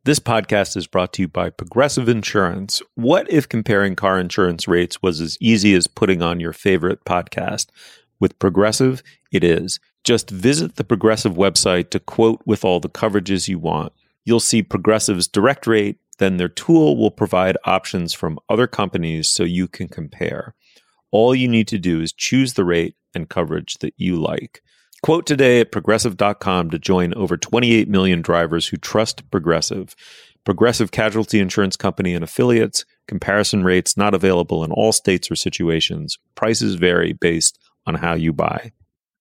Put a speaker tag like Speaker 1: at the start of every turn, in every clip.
Speaker 1: This podcast is brought to you by Progressive Insurance. What if comparing car insurance rates was as easy as putting on your favorite podcast? With Progressive, it is. Just visit the Progressive website to quote with all the coverages you want. You'll see Progressive's direct rate, then their tool will provide options from other companies so you can compare. All you need to do is choose the rate and coverage that you like. Quote today at Progressive.com to join over 28 million drivers who trust Progressive. Progressive Casualty Insurance Company and Affiliates. Comparison rates not available in all states or situations. Prices vary based on how you buy.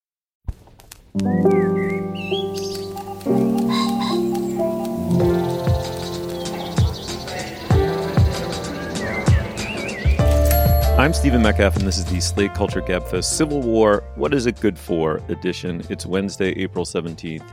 Speaker 1: I'm Stephen Metcalf, and this is the Slate Culture Gabfest Civil War, What Is It Good For edition. It's Wednesday, April 17th,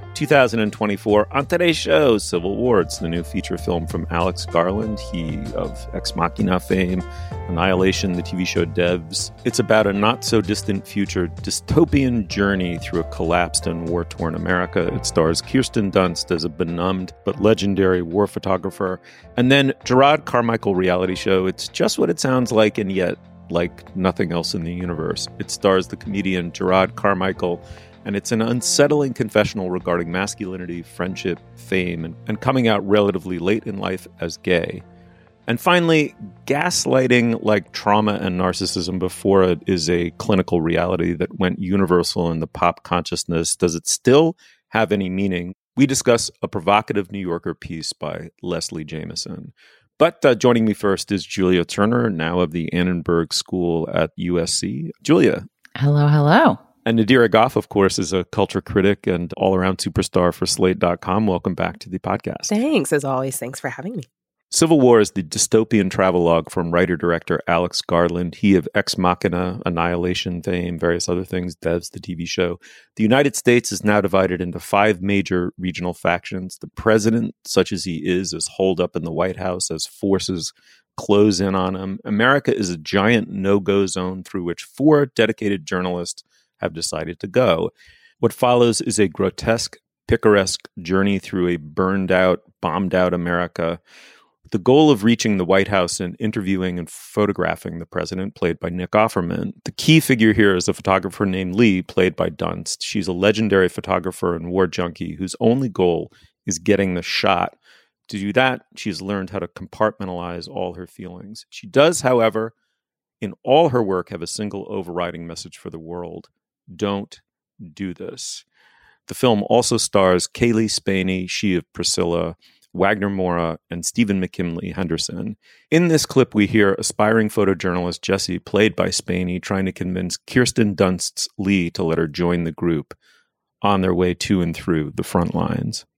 Speaker 1: 2024. On today's show, Civil War. It's the new feature film from Alex Garland, he of Ex Machina fame, Annihilation, the TV show Devs. It's about a not-so-distant future dystopian journey through a collapsed and war-torn America. It stars Kirsten Dunst as a benumbed but legendary war photographer. And then Jerrod Carmichael reality show. It's just what it sounds like, and yet like nothing else in the universe. It stars the comedian Jerrod Carmichael, and it's an unsettling confessional regarding masculinity, friendship, fame, and coming out relatively late in life as gay. And finally, gaslighting like trauma and narcissism before it is a clinical reality that went universal in the pop consciousness. Does it still have any meaning? We discuss a provocative New Yorker piece by Leslie Jamison. But joining me first is Julia Turner, now of the Annenberg School at USC. Julia.
Speaker 2: Hello, hello.
Speaker 1: And Nadira Goff, of course, is a culture critic and all-around superstar for Slate.com. Welcome back to the podcast.
Speaker 3: Thanks, as always. Thanks for having me.
Speaker 1: Civil War is the dystopian travelogue from writer-director Alex Garland. He of Ex Machina, Annihilation fame, various other things, Devs, the TV show. The United States is now divided into 5 major regional factions. The president, such as he is holed up in the White House as forces close in on him. America is a giant no-go zone through which 4 dedicated journalists have decided to go. What follows is a grotesque, picaresque journey through a burned-out, bombed-out America. The goal of reaching the White House and interviewing and photographing the president, played by Nick Offerman. The key figure here is a photographer named Lee, played by Dunst. She's a legendary photographer and war junkie whose only goal is getting the shot. To do that, she's learned how to compartmentalize all her feelings. She does, however, in all her work, have a single overriding message for the world. Don't do this. The film also stars Kaylee Spaney, she of Priscilla, Wagner Moura, and Stephen McKinley Henderson. In this clip, we hear aspiring photojournalist Jesse, played by Spaney, trying to convince Kirsten Dunst's Lee to let her join the group on their way to and through the front lines.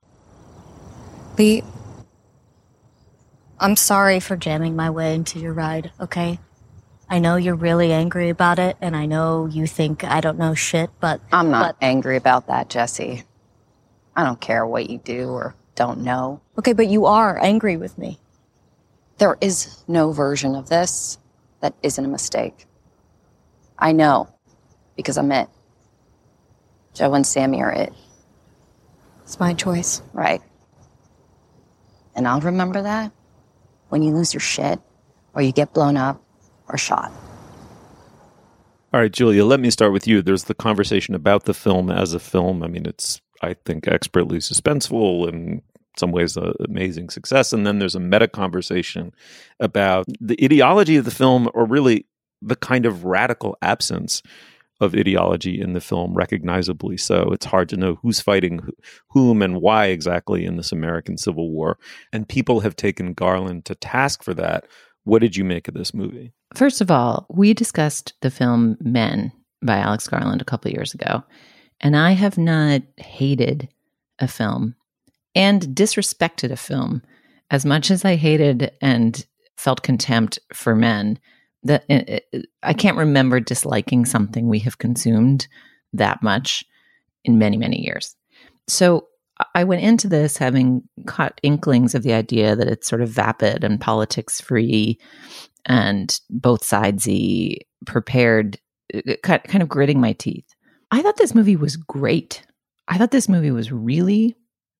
Speaker 4: Lee, I'm sorry for jamming my way into your ride, okay? I know you're really angry about it, and I know you think I don't know shit, but...
Speaker 5: I'm not angry about that, Jesse. I don't care what you do or don't know.
Speaker 4: Okay, but you are angry with me.
Speaker 5: There is no version of this that isn't a mistake. I know, because I'm it. Joe and Sammy are it.
Speaker 4: It's my choice.
Speaker 5: Right. And I'll remember that when you lose your shit, or you get blown up, or shot.
Speaker 1: All right, Julia, let me start with you. There's the conversation about the film as a film. I mean, it's, I think, expertly suspenseful and in some ways an amazing success. And then there's a meta conversation about the ideology of the film, or really the kind of radical absence of ideology in the film, recognizably so. It's hard to know who's fighting whom and why exactly in this American Civil War. And people have taken Garland to task for that. What did you make of this movie?
Speaker 2: First of all, we discussed the film Men by Alex Garland a couple of years ago, and I have not hated a film and disrespected a film as much as I hated and felt contempt for Men. I can't remember disliking something we have consumed that much in many, many years. So I went into this having caught inklings of the idea that it's sort of vapid and politics free and both sidesy, prepared, kind of gritting my teeth. I thought this movie was great. I thought this movie was really,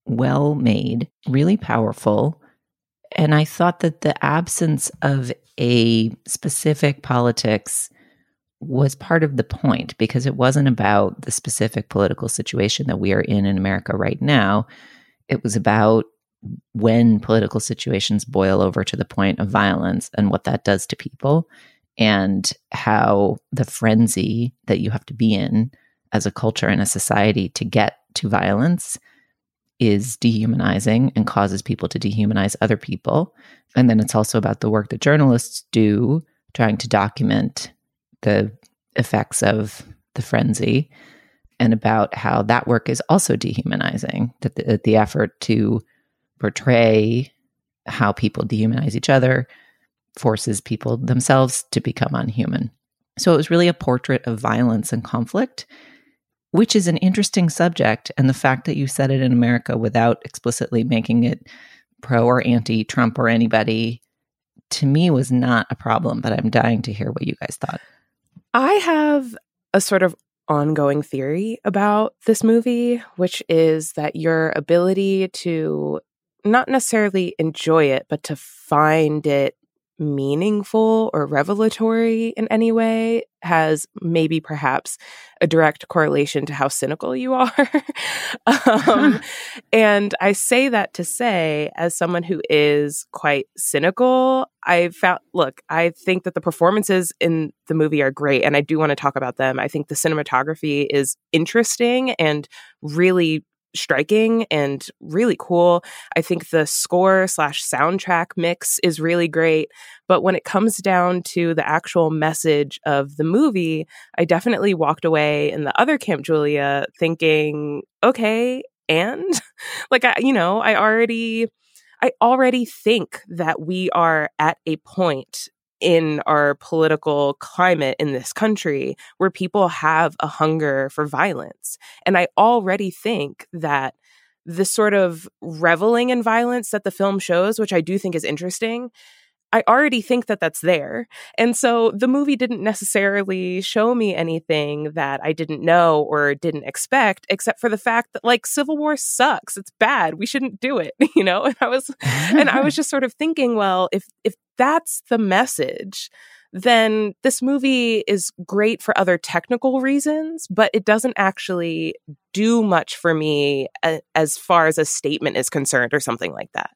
Speaker 2: well made, really powerful. And I thought that the absence of a specific politics was part of the point, because it wasn't about the specific political situation that we are in America right now. It was about when political situations boil over to the point of violence and what that does to people, and how the frenzy that you have to be in as a culture and a society to get to violence is dehumanizing and causes people to dehumanize other people. And then it's also about the work that journalists do trying to document the effects of the frenzy, and about how that work is also dehumanizing, that the effort to portray how people dehumanize each other forces people themselves to become unhuman. So it was really a portrait of violence and conflict, which is an interesting subject. And the fact that you said it in America without explicitly making it pro or anti-Trump or anybody, to me was not a problem, but I'm dying to hear what you guys thought.
Speaker 3: I have a sort of ongoing theory about this movie, which is that your ability to not necessarily enjoy it, but to find it meaningful or revelatory in any way has maybe perhaps a direct correlation to how cynical you are. And I say that to say, as someone who is quite cynical, I think that the performances in the movie are great, and I do want to talk about them. I think the cinematography is interesting and really striking and really cool. I think the score/soundtrack mix is really great. But when it comes down to the actual message of the movie, I definitely walked away in the other Camp Julia thinking, okay, and like, I already think that we are at a point in our political climate in this country where people have a hunger for violence. And I already think that the sort of reveling in violence that the film shows, which I do think is interesting, I already think that that's there. And so the movie didn't necessarily show me anything that I didn't know or didn't expect, except for the fact that, like, Civil War sucks. It's bad. We shouldn't do it, And I was just sort of thinking, well, if that's the message, then this movie is great for other technical reasons, but it doesn't actually do much for me as far as a statement is concerned or something like that.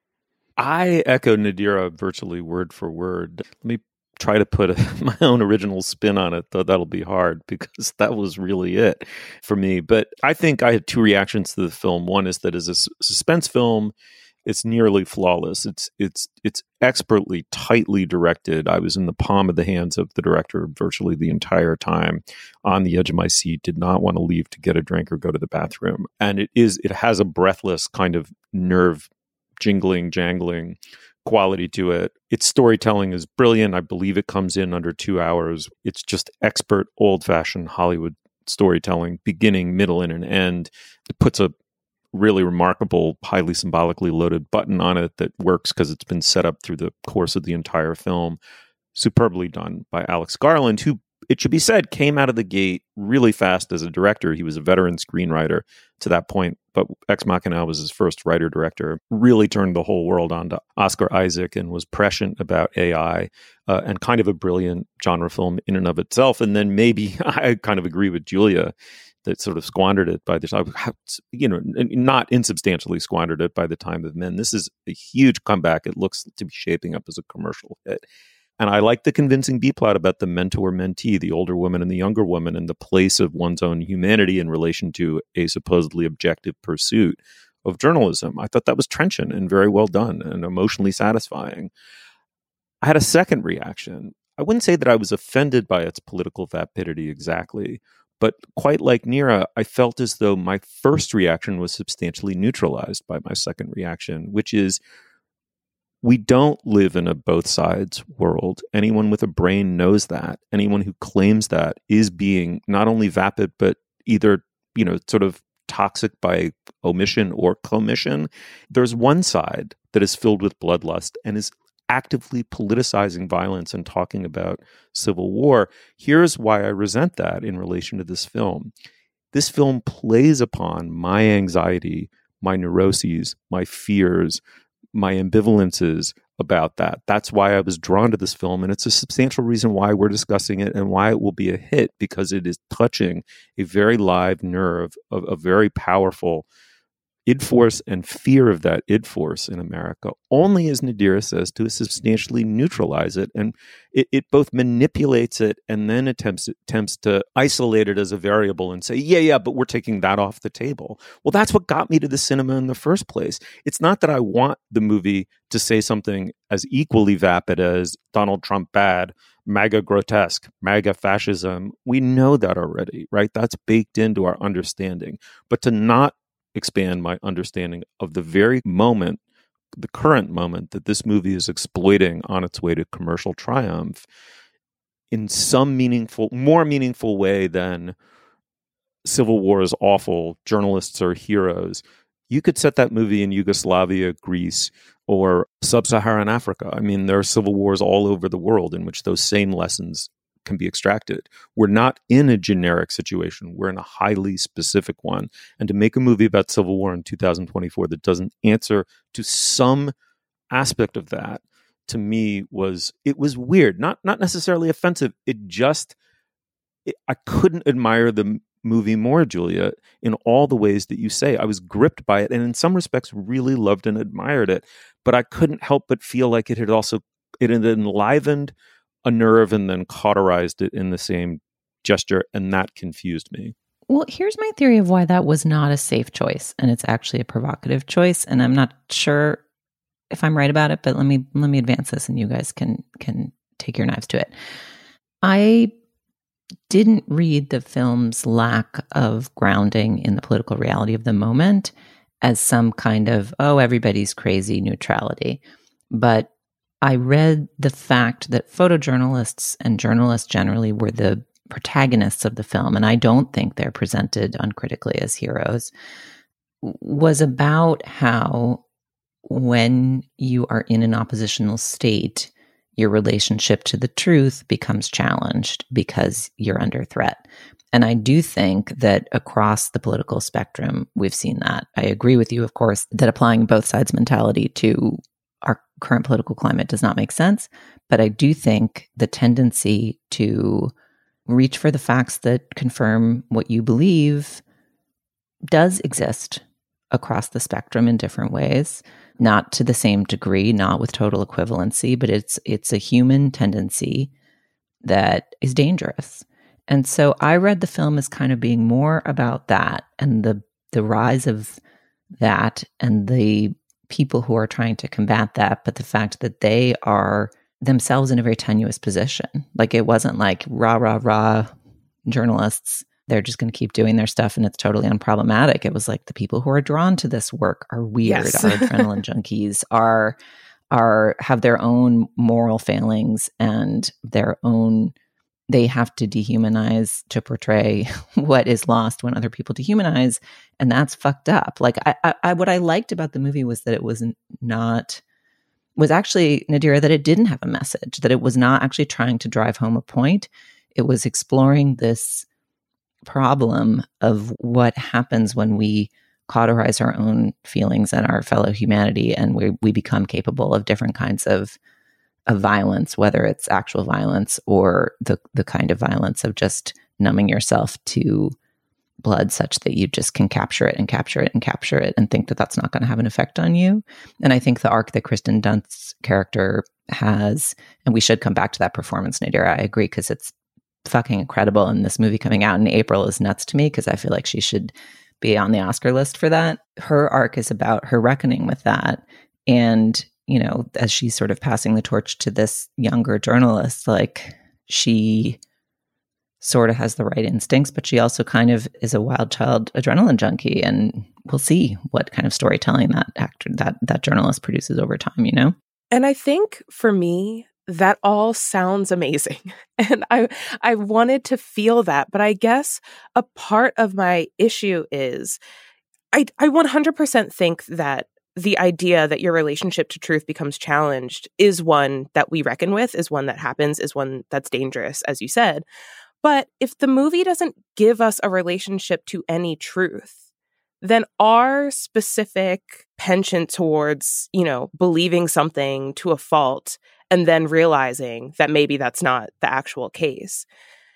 Speaker 1: I echo Nadira virtually word for word. Let me try to put my own original spin on it, though that'll be hard because that was really it for me. But I think I had two reactions to the film. One is that as a suspense film, it's nearly flawless. It's expertly, tightly directed. I was in the palm of the hands of the director virtually the entire time, on the edge of my seat, did not want to leave to get a drink or go to the bathroom. And it has a breathless kind of nerve jangling quality to it. Its storytelling is brilliant. I believe it comes in under 2 hours. It's just expert, old-fashioned Hollywood storytelling, beginning, middle, and an end. It puts a really remarkable, highly symbolically loaded button on it that works because it's been set up through the course of the entire film. Superbly done by Alex Garland, who, it should be said, came out of the gate really fast as a director. He was a veteran screenwriter to that point, but Ex Machina was his first writer-director. Really turned the whole world on to Oscar Isaac and was prescient about AI, and kind of a brilliant genre film in and of itself. And then maybe I kind of agree with Julia that sort of squandered it by the time, not insubstantially squandered it by the time of Men. This is a huge comeback. It looks to be shaping up as a commercial hit. And I like the convincing B-plot about the mentor-mentee, the older woman and the younger woman, and the place of one's own humanity in relation to a supposedly objective pursuit of journalism. I thought that was trenchant and very well done and emotionally satisfying. I had a second reaction. I wouldn't say that I was offended by its political vapidity exactly, but quite like Neera, I felt as though my first reaction was substantially neutralized by my second reaction, which is, we don't live in a both sides world. Anyone with a brain knows that. Anyone who claims that is being not only vapid, but either, sort of toxic by omission or commission. There's one side that is filled with bloodlust and is actively politicizing violence and talking about civil war. Here's why I resent that in relation to this film. This film plays upon my anxiety, my neuroses, my fears, my ambivalences about that. That's why I was drawn to this film. And it's a substantial reason why we're discussing it and why it will be a hit, because it is touching a very live nerve of a very powerful id force and fear of that id force in America, only, as Nadira says, to substantially neutralize it. And it both manipulates it and then attempts to isolate it as a variable and say, yeah, but we're taking that off the table. Well, that's what got me to the cinema in the first place. It's not that I want the movie to say something as equally vapid as Donald Trump bad, MAGA grotesque, MAGA fascism. We know that already, right? That's baked into our understanding. But to not expand my understanding of the very moment, the current moment that this movie is exploiting on its way to commercial triumph in some more meaningful way than Civil War is awful, journalists are heroes. You could set that movie in Yugoslavia, Greece, or sub-Saharan Africa. I mean, there are civil wars all over the world in which those same lessons can be extracted. We're not in a generic situation. We're in a highly specific one. And to make a movie about Civil War in 2024 that doesn't answer to some aspect of that, to me was weird. Not necessarily offensive. I couldn't admire the movie more, Julia, in all the ways that you say. I was gripped by it and in some respects really loved and admired it. But I couldn't help but feel like it had enlivened a nerve and then cauterized it in the same gesture, and that confused me.
Speaker 2: Well, here's my theory of why that was not a safe choice, and it's actually a provocative choice, and I'm not sure if I'm right about it, but let me advance this and you guys can take your knives to it. I didn't read the film's lack of grounding in the political reality of the moment as some kind of, oh, everybody's crazy neutrality. But I read the fact that photojournalists and journalists generally were the protagonists of the film, and I don't think they're presented uncritically as heroes, was about how when you are in an oppositional state, your relationship to the truth becomes challenged because you're under threat. And I do think that across the political spectrum, we've seen that. I agree with you, of course, that applying both sides mentality to our current political climate does not make sense. But I do think the tendency to reach for the facts that confirm what you believe does exist across the spectrum in different ways, not to the same degree, not with total equivalency, but it's a human tendency that is dangerous. And so I read the film as kind of being more about that and the rise of that and the people who are trying to combat that, but the fact that they are themselves in a very tenuous position. Like it wasn't like rah journalists, they're just going to keep doing their stuff and it's totally unproblematic. It was like the people who are drawn to this work are weird,
Speaker 3: yes.
Speaker 2: are adrenaline junkies, have their own moral failings and they have to dehumanize to portray what is lost when other people dehumanize. And that's fucked up. Like what I liked about the movie was that it was actually, Nadira, that it didn't have a message, that it was not actually trying to drive home a point. It was exploring this problem of what happens when we cauterize our own feelings and our fellow humanity and we become capable of different kinds of violence, whether it's actual violence or the kind of violence of just numbing yourself to blood such that you just can capture it and capture it and capture it and think that that's not going to have an effect on you. And I think the arc that Kristen Dunst's character has, and we should come back to that performance, Nadira, I agree, because it's fucking incredible. And this movie coming out in April is nuts to me because I feel like she should be on the Oscar list for that. Her arc is about her reckoning with that. And, you know, as she's sort of passing the torch to this younger journalist, like she sort of has the right instincts, but she also kind of is a wild child adrenaline junkie. And we'll see what kind of storytelling that journalist produces over time, you know?
Speaker 3: And I think for me, that all sounds amazing. And I wanted to feel that. But I guess a part of my issue is I 100% think that the idea that your relationship to truth becomes challenged is one that we reckon with, is one that happens, is one that's dangerous, as you said. But if the movie doesn't give us a relationship to any truth, then our specific penchant towards, believing something to a fault and then realizing that maybe that's not the actual case,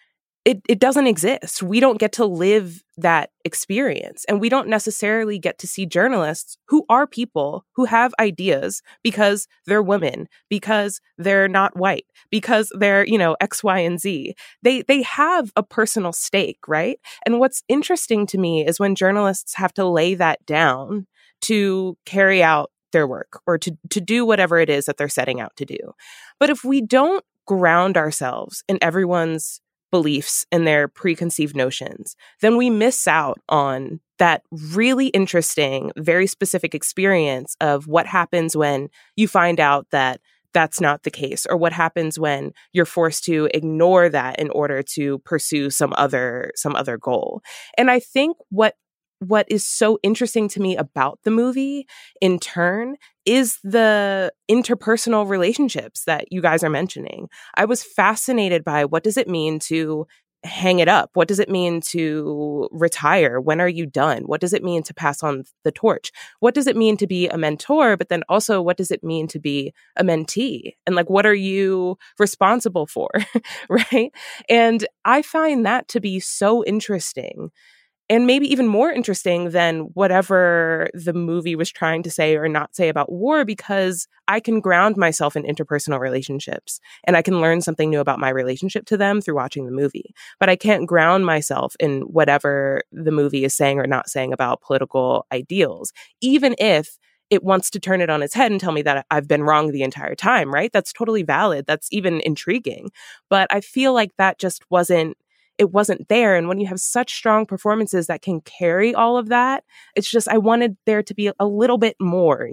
Speaker 3: it doesn't exist. We don't get to live that experience. And we don't necessarily get to see journalists who are people who have ideas because they're women, because they're not white, because they're, X, Y, and Z. They have a personal stake, right? And what's interesting to me is when journalists have to lay that down to carry out their work or to do whatever it is that they're setting out to do. But if we don't ground ourselves in everyone's beliefs and their preconceived notions, then we miss out on that really interesting, very specific experience of what happens when you find out that that's not the case, or what happens when you're forced to ignore that in order to pursue some other goal. And I think what is so interesting to me about the movie, in turn, is the interpersonal relationships that you guys are mentioning. I was fascinated by, what does it mean to hang it up? What does it mean to retire? When are you done? What does it mean to pass on the torch? What does it mean to be a mentor? But then also, what does it mean to be a mentee? And what are you responsible for? Right? And I find that to be so interesting. And maybe even more interesting than whatever the movie was trying to say or not say about war, because I can ground myself in interpersonal relationships and I can learn something new about my relationship to them through watching the movie. But I can't ground myself in whatever the movie is saying or not saying about political ideals, even if it wants to turn it on its head and tell me that I've been wrong the entire time, right? That's totally valid. That's even intriguing. But I feel like that just wasn't there. And when you have such strong performances that can carry all of that, it's just, I wanted there to be a little bit more,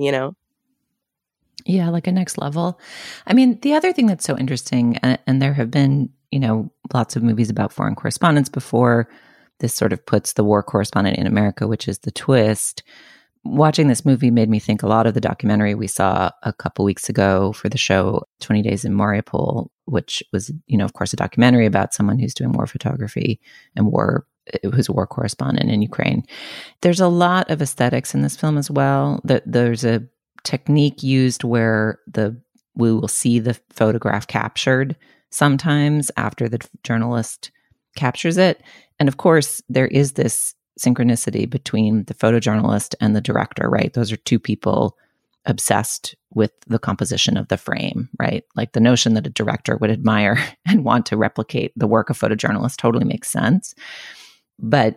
Speaker 2: Yeah, like a next level. I mean, the other thing that's so interesting, and there have been, lots of movies about foreign correspondents before. This sort of puts the war correspondent in America, which is the twist. Watching this movie made me think a lot of the documentary we saw a couple weeks ago for the show 20 Days in Mariupol, which was, of course, a documentary about someone who's doing war photography and who's a war correspondent in Ukraine. There's a lot of aesthetics in this film as well. There's a technique used where we will see the photograph captured sometimes after the journalist captures it. And of course, there is this synchronicity between the photojournalist and the director, right? Those are two people obsessed with the composition of the frame, right? Like the notion that a director would admire and want to replicate the work of photojournalists totally makes sense. But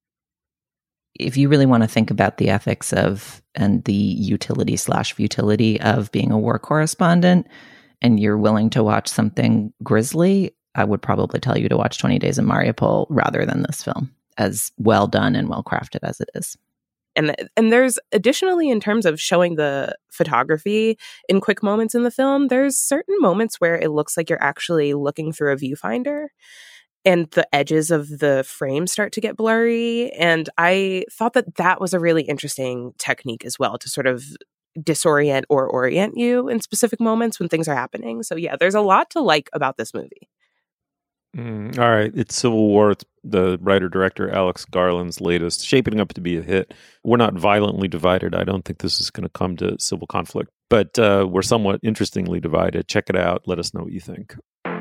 Speaker 2: if you really want to think about the ethics of and the utility/futility of being a war correspondent, and you're willing to watch something grisly, I would probably tell you to watch 20 Days in Mariupol rather than this film, as well done and well crafted as it is.
Speaker 3: And there's additionally, in terms of showing the photography in quick moments in the film, there's certain moments where it looks like you're actually looking through a viewfinder and the edges of the frame start to get blurry. And I thought that was a really interesting technique as well, to sort of disorient or orient you in specific moments when things are happening. So yeah, there's a lot to like about this movie.
Speaker 1: All right. It's Civil War. It's the writer-director Alex Garland's latest, shaping up to be a hit. We're not violently divided. I don't think this is going to come to civil conflict, but we're somewhat interestingly divided. Check it out. Let us know what you think.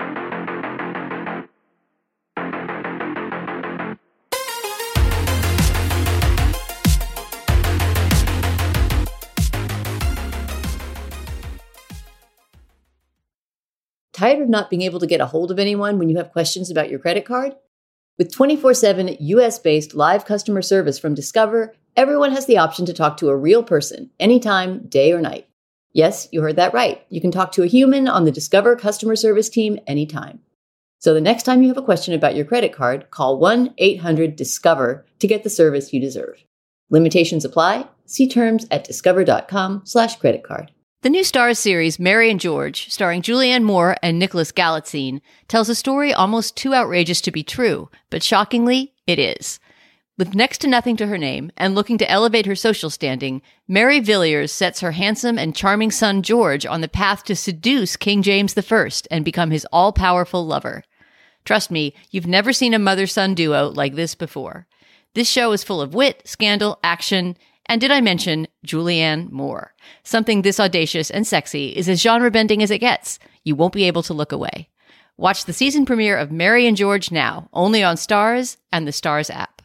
Speaker 6: Tired of not being able to get a hold of anyone when you have questions about your credit card? With 24/7 US-based live customer service from Discover, everyone has the option to talk to a real person anytime, day or night. Yes, you heard that right. You can talk to a human on the Discover customer service team anytime. So the next time you have a question about your credit card, call 1-800-DISCOVER to get the service you deserve. Limitations apply. See terms at discover.com/creditcard.
Speaker 7: The new Starz series, Mary and George, starring Julianne Moore and Nicholas Galitzine, tells a story almost too outrageous to be true, but shockingly, it is. With next to nothing to her name and looking to elevate her social standing, Mary Villiers sets her handsome and charming son George on the path to seduce King James I and become his all-powerful lover. Trust me, you've never seen a mother-son duo like this before. This show is full of wit, scandal, action, and did I mention Julianne Moore? Something this audacious and sexy is as genre-bending as it gets. You won't be able to look away. Watch the season premiere of Mary and George now, only on Starz and the Starz app.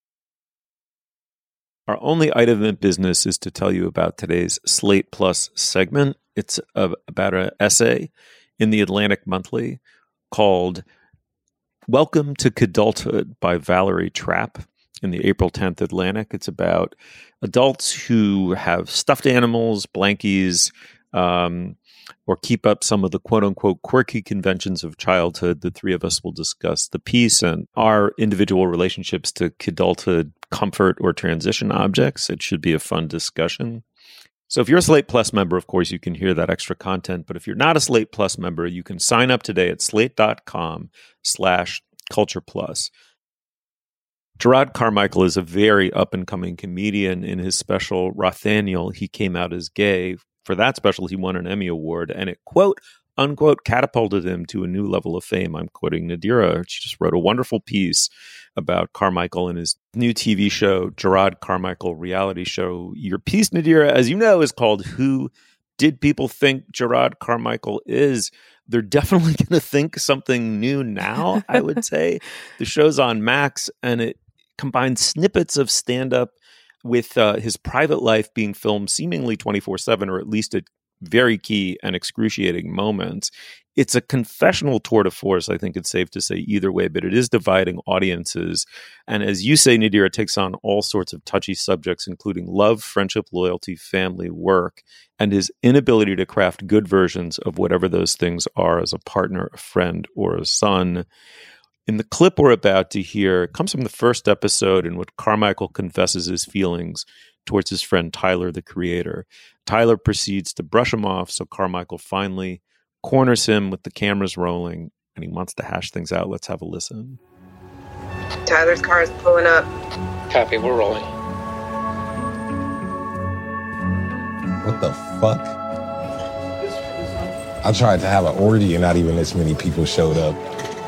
Speaker 1: Our only item of business is to tell you about today's Slate Plus segment. It's about an essay in the Atlantic Monthly called Welcome to Kidulthood by Valerie Trapp in the April 10th Atlantic. It's about adults who have stuffed animals, blankies, or keep up some of the quote-unquote quirky conventions of childhood. The three of us will discuss the piece and our individual relationships to kidulthood, comfort, or transition objects. It should be a fun discussion. So if you're a Slate Plus member, of course, you can hear that extra content. But if you're not a Slate Plus member, you can sign up today at slate.com/cultureplus. Jerrod Carmichael is a very up-and-coming comedian. In his special Rothaniel, he came out as gay. For that special, he won an Emmy Award, and it, quote, unquote, catapulted him to a new level of fame. I'm quoting Nadira. She just wrote a wonderful piece about Carmichael and his new TV show, Jerrod Carmichael Reality Show. Your piece, Nadira, as you know, is called Who Did People Think Jerrod Carmichael Is? They're definitely going to think something new now, I would say. The show's on Max, and it combines snippets of stand-up with his private life being filmed seemingly 24/7, or at least at very key and excruciating moments. It's a confessional tour de force, I think it's safe to say either way, but it is dividing audiences. And as you say, Nadira, it takes on all sorts of touchy subjects, including love, friendship, loyalty, family, work, and his inability to craft good versions of whatever those things are as a partner, a friend, or a son. In the clip we're about to hear, it comes from the first episode in which Carmichael confesses his feelings towards his friend Tyler, the creator. Tyler proceeds to brush him off, so Carmichael finally corners him with the cameras rolling, and he wants to hash things out. Let's have a listen.
Speaker 3: Tyler's car is pulling up.
Speaker 8: Copy, we're rolling.
Speaker 9: What the fuck? I tried to have an orgy and not even this many people showed up.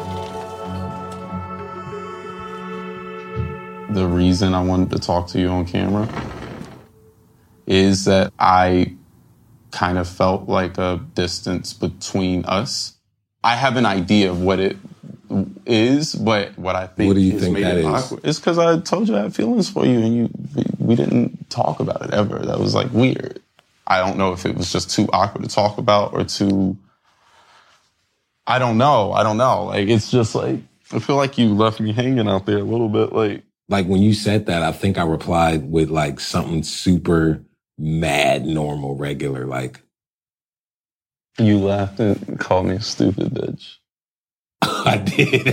Speaker 10: The reason I wanted to talk to you on camera is that I kind of felt like a distance between us. I have an idea of what it is, but what I think has made it awkward is because I told you I had feelings for you and we didn't talk about it ever. That was like weird. I don't know if it was just too awkward to talk about or too, I don't know. Like, it's just like, I feel like you left me hanging out there a little bit.
Speaker 9: Like when you said that, I think I replied with like something super mad, normal, regular, like.
Speaker 10: You laughed and called me a stupid bitch.
Speaker 9: I did.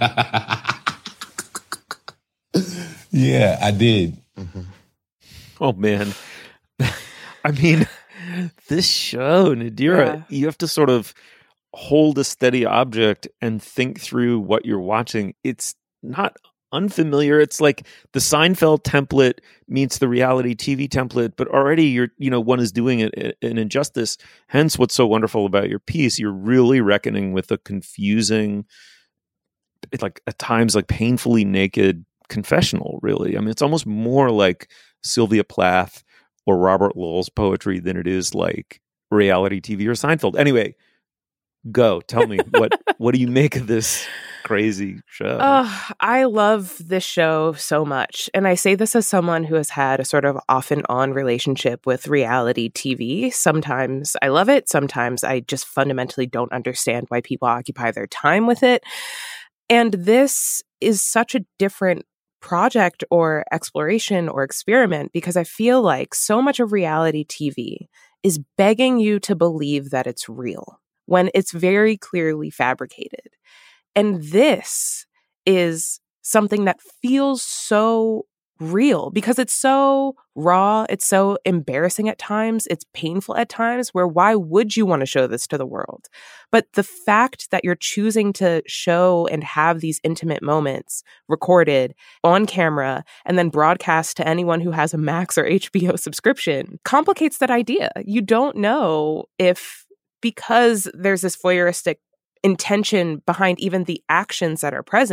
Speaker 9: Yeah, I did.
Speaker 1: Mm-hmm. Oh, man. I mean, this show, Nadira, you have to sort of hold a steady object and think through what you're watching. It's not unfamiliar. It's like the Seinfeld template meets the reality TV template, but already one is doing it an injustice. Hence, what's so wonderful about your piece, you're really reckoning with a confusing, like at times like painfully naked confessional, really. I mean, it's almost more like Sylvia Plath or Robert Lowell's poetry than it is like reality TV or Seinfeld. Anyway, go. Tell me, what do you make of this crazy show?
Speaker 3: I love this show so much. And I say this as someone who has had a sort of off and on relationship with reality TV. Sometimes I love it. Sometimes I just fundamentally don't understand why people occupy their time with it. And this is such a different project or exploration or experiment because I feel like so much of reality TV is begging you to believe that it's real when it's very clearly fabricated. And this is something that feels so real because it's so raw, it's so embarrassing at times, it's painful at times, where why would you want to show this to the world? But the fact that you're choosing to show and have these intimate moments recorded on camera and then broadcast to anyone who has a Max or HBO subscription complicates that idea. You don't know if, because there's this voyeuristic intention behind even the actions that are present,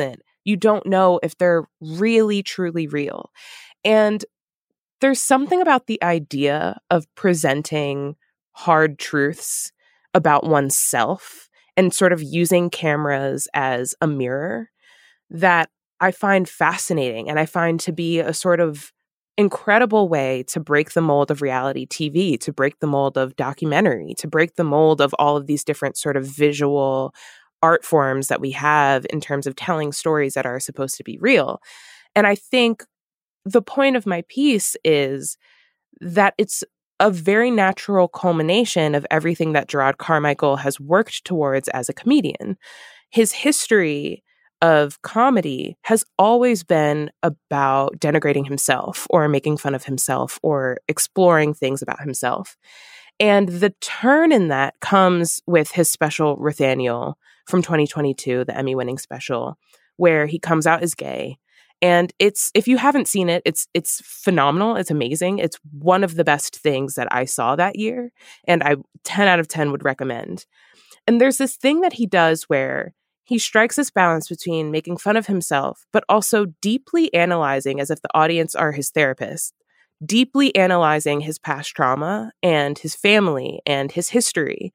Speaker 3: you don't know if they're really, truly real. And there's something about the idea of presenting hard truths about oneself and sort of using cameras as a mirror that I find fascinating and I find to be a sort of incredible way to break the mold of reality TV, to break the mold of documentary, to break the mold of all of these different sort of visual art forms that we have in terms of telling stories that are supposed to be real. And I think the point of my piece is that it's a very natural culmination of everything that Jerrod Carmichael has worked towards as a comedian. His history of comedy has always been about denigrating himself or making fun of himself or exploring things about himself. And the turn in that comes with his special Ruthaniel from 2022, the Emmy-winning special, where he comes out as gay. And if you haven't seen it, it's phenomenal. It's amazing. It's one of the best things that I saw that year. And I 10 out of 10 would recommend. And there's this thing that he does where he strikes this balance between making fun of himself, but also deeply analyzing, as if the audience are his therapist, deeply analyzing his past trauma and his family and his history.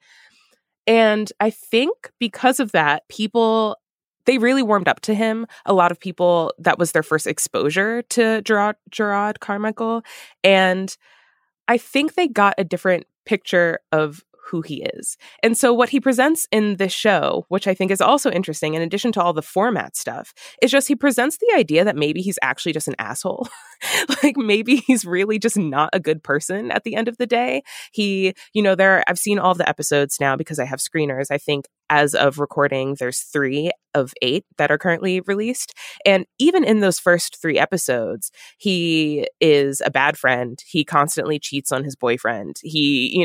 Speaker 3: And I think because of that, they really warmed up to him. A lot of people, that was their first exposure to Jerrod Carmichael. And I think they got a different picture of who he is. And so what he presents in this show, which I think is also interesting, in addition to all the format stuff, is just he presents the idea that maybe he's actually just an asshole. Like maybe he's really just not a good person at the end of the day. I've seen all the episodes now because I have screeners. I think as of recording, there's 3 of 8 that are currently released. And even in those first 3 episodes, he is a bad friend. He constantly cheats on his boyfriend. He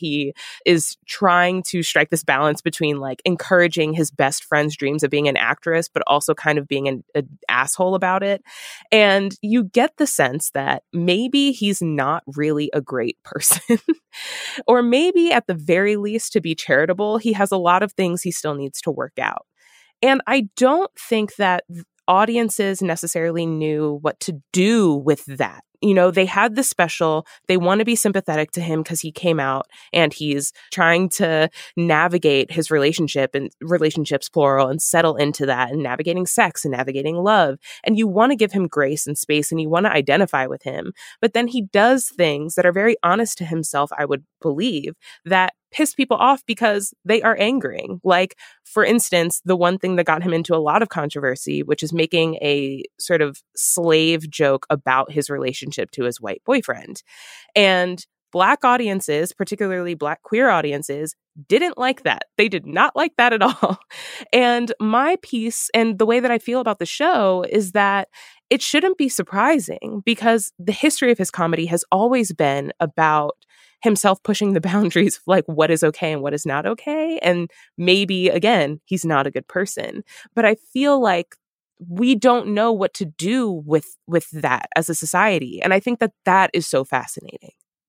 Speaker 3: is trying to strike this balance between like encouraging his best friend's dreams of being an actress, but also kind of being an asshole about it. And you get the sense that maybe he's not really a great person. Or maybe at the very least, to be charitable, he has a lot of things he still needs to work out. And I don't think that audiences necessarily knew what to do with that. They had the special, they want to be sympathetic to him because he came out and he's trying to navigate his relationship and relationships, plural, and settle into that and navigating sex and navigating love. And you want to give him grace and space and you want to identify with him. But then he does things that are very honest to himself, I would believe, that piss people off because they are angering. Like, for instance, the one thing that got him into a lot of controversy, which is making a sort of slave joke about his relationship to his white boyfriend. And Black audiences, particularly Black queer audiences, didn't like that. They did not like that at all. And my piece and the way that I feel about the show is that it shouldn't be surprising because the history of his comedy has always been about himself pushing the boundaries of like what is okay and what is not okay. And maybe, again, he's not a good person. But I feel like we don't know what to do with that as a society. And I think that is so fascinating.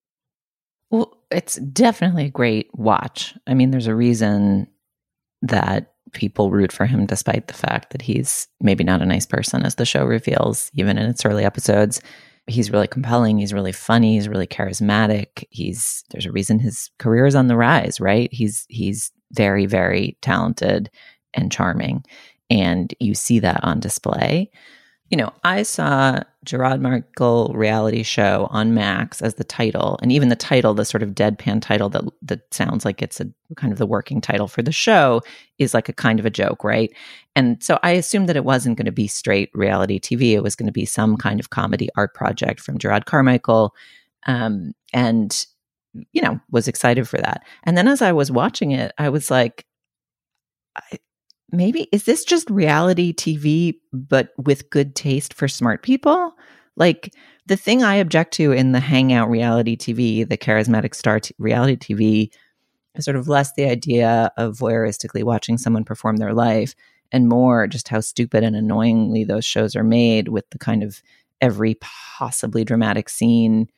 Speaker 2: Well, it's definitely a great watch. I mean, there's a reason that people root for him despite the fact that he's maybe not a nice person, as the show reveals, even in its early episodes. He's really compelling. He's really funny. He's really charismatic. There's a reason his career is on the rise, right? He's very, very talented and charming. And you see that on display. I saw Jerrod Carmichael reality show on Max as the title, and even the title, the sort of deadpan title that sounds like it's a kind of the working title for the show, is like a kind of a joke, right? And so I assumed that it wasn't going to be straight reality TV. It was going to be some kind of comedy art project from Jerrod Carmichael, and was excited for that. And then as I was watching it, I was like, maybe, is this just reality TV, but with good taste for smart people? Like, the thing I object to in the hangout reality TV, the charismatic star reality TV, is sort of less the idea of voyeuristically watching someone perform their life and more just how stupid and annoyingly those shows are made with the kind of every possibly dramatic scene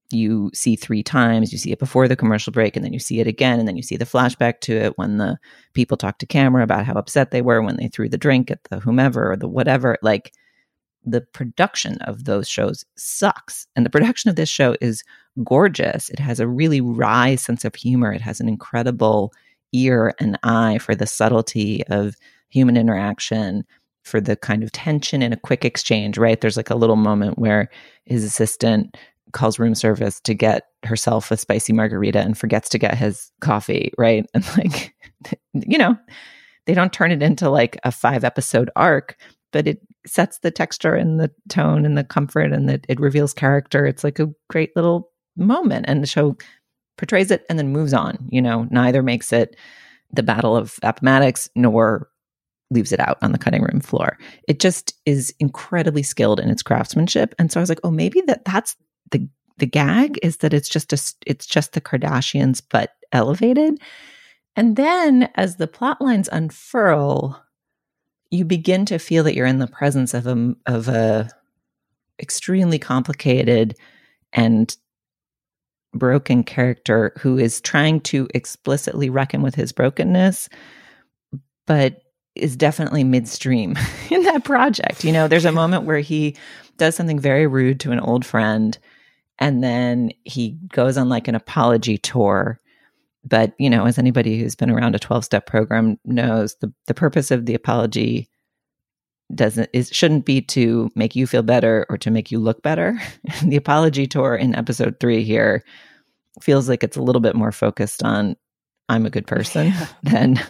Speaker 2: you see 3 times. You see it before the commercial break, and then you see it again, and then you see the flashback to it when the people talk to camera about how upset they were when they threw the drink at the whomever or the whatever. Like, the production of those shows sucks. And the production of this show is gorgeous. It has a really wry sense of humor. It has an incredible ear and eye for the subtlety of human interaction, for the kind of tension in a quick exchange, right? There's like a little moment where his assistant calls room service to get herself a spicy margarita and forgets to get his coffee, right? And like, you know, they don't turn it into like a 5-episode arc, but it sets the texture and the tone and the comfort, and that it reveals character. It's like a great little moment, and the show portrays it and then moves on. You know, neither makes it the Battle of Appomattox nor leaves it out on the cutting room floor. It just is incredibly skilled in its craftsmanship. And so I was like, oh, maybe that's the gag, is that it's just the Kardashians but elevated. And then as the plot lines unfurl, you begin to feel that you're in the presence of a extremely complicated and broken character who is trying to explicitly reckon with his brokenness, but is definitely midstream in that project. You know, there's a moment where he does something very rude to an old friend, and then he goes on like an apology tour. But, you know, as anybody who's been around a 12-step program knows, the purpose of the apology shouldn't be to make you feel better or to make you look better. The apology tour in episode 3 here feels like it's a little bit more focused on I'm a good person than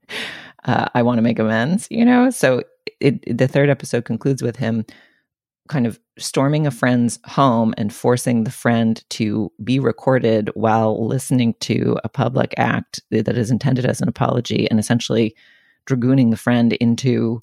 Speaker 2: I want to make amends, you know? So the 3rd episode concludes with him kind of storming a friend's home and forcing the friend to be recorded while listening to a public act that is intended as an apology, and essentially dragooning the friend into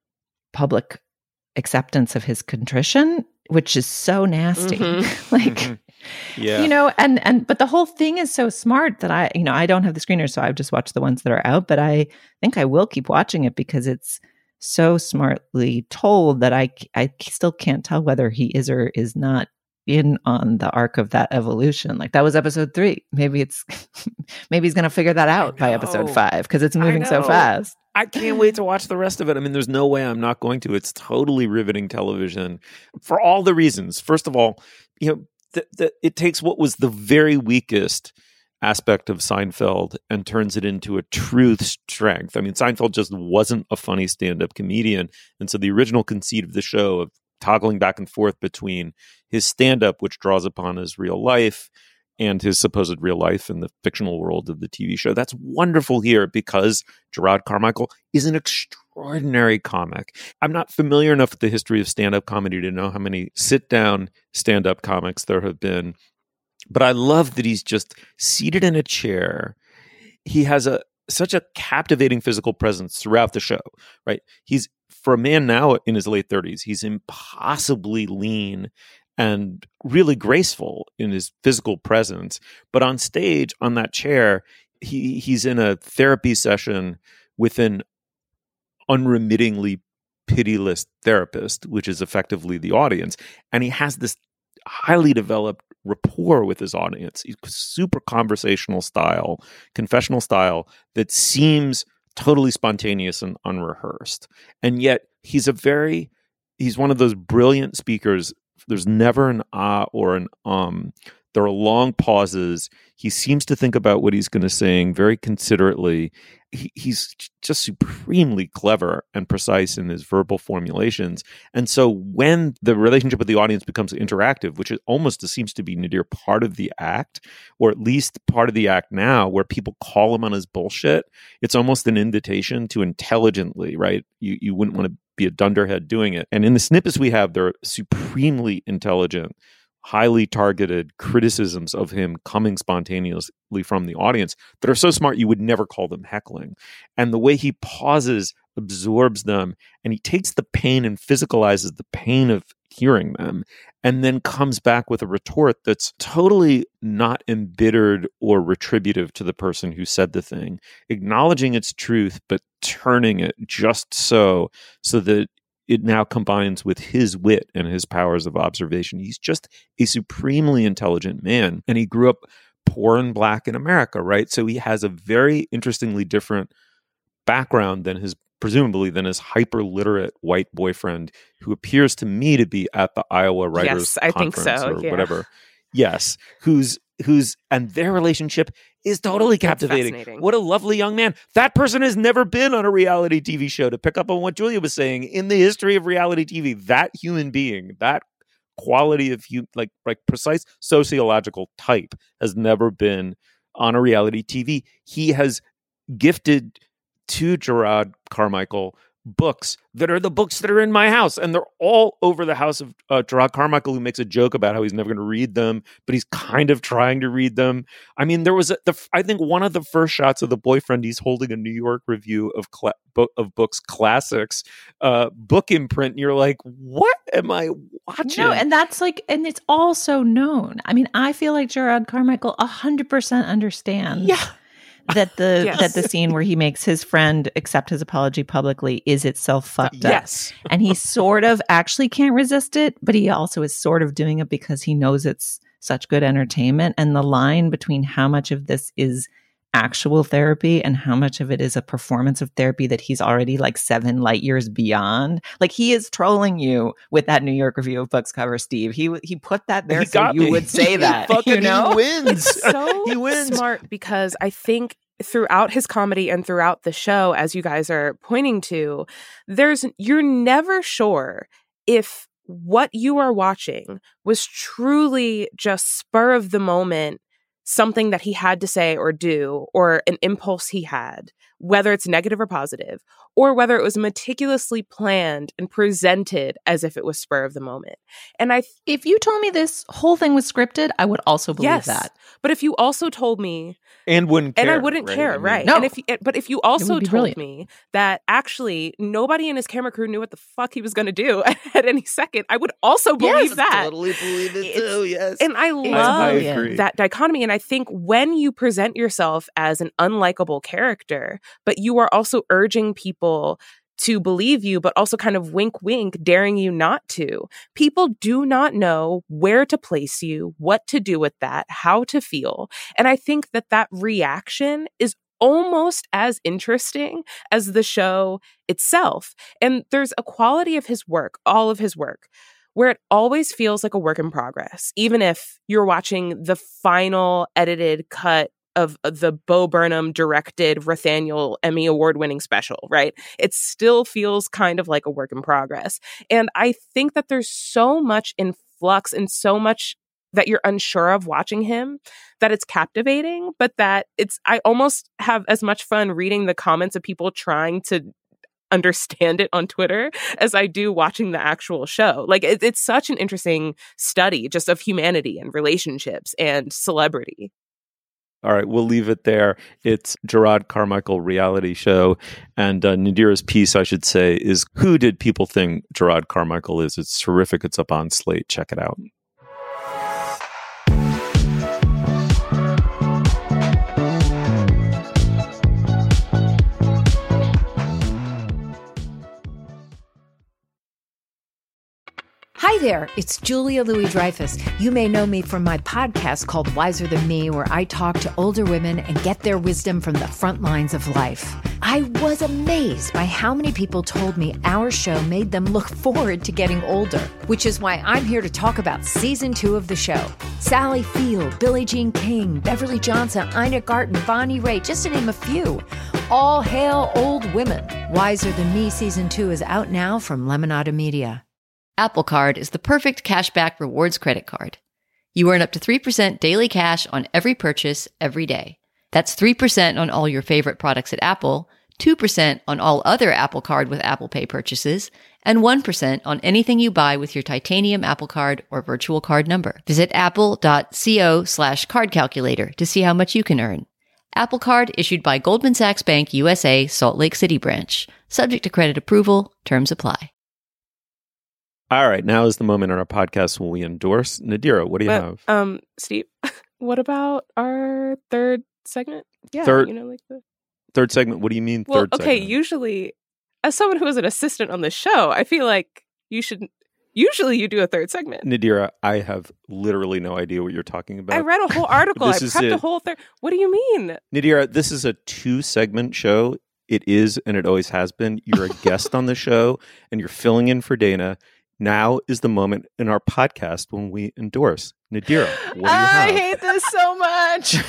Speaker 2: public acceptance of his contrition, which is so nasty. Like,
Speaker 1: yeah,
Speaker 2: you know, but the whole thing is so smart that I don't have the screeners, so I've just watched the ones that are out, but I think I will keep watching it because it's so smartly told that I still can't tell whether he is or is not in on the arc of that evolution. Like, that was episode 3. Maybe he's going to figure that out by episode 5 because it's moving so fast.
Speaker 1: I can't wait to watch the rest of it. I mean, there's no way I'm not going to. It's totally riveting television for all the reasons. First of all, you know, it takes what was the very weakest aspect of Seinfeld and turns it into a truth strength. I mean, Seinfeld just wasn't a funny stand-up comedian. And so the original conceit of the show of toggling back and forth between his stand-up, which draws upon his real life, and his supposed real life in the fictional world of the TV show, that's wonderful here because Gerard Carmichael is an extraordinary comic. I'm not familiar enough with the history of stand-up comedy to know how many sit-down stand-up comics there have been. But I love that he's just seated in a chair. He has such a captivating physical presence throughout the show, right? He's, for a man now in his late 30s, he's impossibly lean and really graceful in his physical presence. But on stage, on that chair, he's in a therapy session with an unremittingly pitiless therapist, which is effectively the audience. And he has this highly developed rapport with his audience. He's super conversational style, confessional style that seems totally spontaneous and unrehearsed. And yet he's one of those brilliant speakers. There's never an ah or an There are long pauses. He seems to think about what he's going to sing very considerately. He's just supremely clever and precise in his verbal formulations. And so when the relationship with the audience becomes interactive, which it almost seems to be nadir part of the act, or at least part of the act now, where people call him on his bullshit, it's almost an invitation to intelligently, right? You wouldn't want to be a dunderhead doing it. And in the snippets we have, they're supremely intelligent, highly targeted criticisms of him coming spontaneously from the audience that are so smart you would never call them heckling. And the way he pauses absorbs them, and he takes the pain and physicalizes the pain of hearing them, and then comes back with a retort that's totally not embittered or retributive to the person who said the thing, acknowledging its truth, but turning it just so that it now combines with his wit and his powers of observation. He's just a supremely intelligent man. And he grew up poor and black in America, right? So he has a very interestingly different background than presumably than his hyper literate white boyfriend, who appears to me to be at the Iowa Writers Conference or whatever. Yes, who's and their relationship is totally captivating. What a lovely young man. That person has never been on a reality TV show. To pick up on what Julia was saying, in the history of reality TV, that human being, that quality of like precise sociological type has never been on a reality TV. He has gifted to Jerrod Carmichael books that are the books that are in my house, and they're all over the house of Jerrod Carmichael, who makes a joke about how he's never going to read them, but he's kind of trying to read them. I mean, there was I think one of the first shots of the boyfriend, he's holding a New York Review of books classics book imprint, and you're like, what am I watching?
Speaker 2: No, and that's like, and it's all so known. I mean, I feel like Jerrod Carmichael 100% understands.
Speaker 1: Yeah.
Speaker 2: That the scene where he makes his friend accept his apology publicly is itself fucked up.
Speaker 1: Yes.
Speaker 2: And he sort of actually can't resist it, but he also is sort of doing it because he knows it's such good entertainment. And the line between how much of this is actual therapy and how much of it is a performance of therapy that he's already like 7 light years beyond. Like, he is trolling you with that New York Review of Books cover, Steve. He put that there so you would say that.
Speaker 1: He wins.
Speaker 3: It's so
Speaker 1: he wins.
Speaker 3: Smart, because I think throughout his comedy and throughout the show, as you guys are pointing to, you're never sure if what you are watching was truly just spur of the moment, something that he had to say or do, or an impulse he had, whether it's negative or positive, or whether it was meticulously planned and presented as if it was spur of the moment. And
Speaker 2: if you told me this whole thing was scripted, I would also believe that.
Speaker 3: But if you also told me,
Speaker 1: and wouldn't care,
Speaker 3: and I wouldn't care, right?
Speaker 2: No.
Speaker 3: And if you also told
Speaker 2: brilliant.
Speaker 3: me that actually nobody in his camera crew knew what the fuck he was going to do at any second, I would also believe that.
Speaker 1: Totally believe it too. Yes,
Speaker 3: and I love that dichotomy. And I think when you present yourself as an unlikable character, but you are also urging people to believe you, but also kind of wink, wink, daring you not to. People do not know where to place you, what to do with that, how to feel. And I think that reaction is almost as interesting as the show itself. And there's a quality of his work, all of his work, where it always feels like a work in progress, even if you're watching the final edited cut of the Bo Burnham directed Rathaniel Emmy Award-winning special, right? It still feels kind of like a work in progress. And I think that there's so much in flux and so much that you're unsure of watching him, that it's captivating, but that I almost have as much fun reading the comments of people trying to understand it on Twitter as I do watching the actual show. Like, it's such an interesting study just of humanity and relationships and celebrity.
Speaker 1: All right, we'll leave it there. It's Jerrod Carmichael reality show. And Nadira's piece, I should say, is Who Did People Think Jerrod Carmichael Is? It's terrific. It's up on Slate. Check it out.
Speaker 8: Hi there, it's Julia Louis-Dreyfus. You may know me from my podcast called Wiser Than Me, where I talk to older women and get their wisdom from the front lines of life. I was amazed by how many people told me our show made them look forward to getting older, which is why I'm here to talk about season 2 of the show. Sally Field, Billie Jean King, Beverly Johnson, Ina Garten, Bonnie Raitt, just to name a few. All hail old women. Wiser Than Me season 2 is out now from Lemonada Media.
Speaker 7: Apple Card is the perfect cashback rewards credit card. You earn up to 3% daily cash on every purchase every day. That's 3% on all your favorite products at Apple, 2% on all other Apple Card with Apple Pay purchases, and 1% on anything you buy with your titanium Apple Card or virtual card number. Visit apple.co/card calculator to see how much you can earn. Apple Card issued by Goldman Sachs Bank USA, Salt Lake City branch. Subject to credit approval. Terms apply.
Speaker 1: All right, now is the moment on our podcast when we endorse. Nadira, what do you have?
Speaker 3: Steve, what about our third segment? Yeah,
Speaker 1: third
Speaker 3: like the
Speaker 1: third segment. What do you mean third segment?
Speaker 3: Okay, usually as someone who was an assistant on the show, I feel like usually you do a third segment.
Speaker 1: Nadira, I have literally no idea what you're talking about.
Speaker 3: I read a whole article. I prepped a whole third. What do you mean?
Speaker 1: Nadira, this is a 2-segment show. It is, and it always has been. You're a guest on the show, and you're filling in for Dana. Now is the moment in our podcast when we endorse. Nadira, what do you have?
Speaker 2: I hate this so much.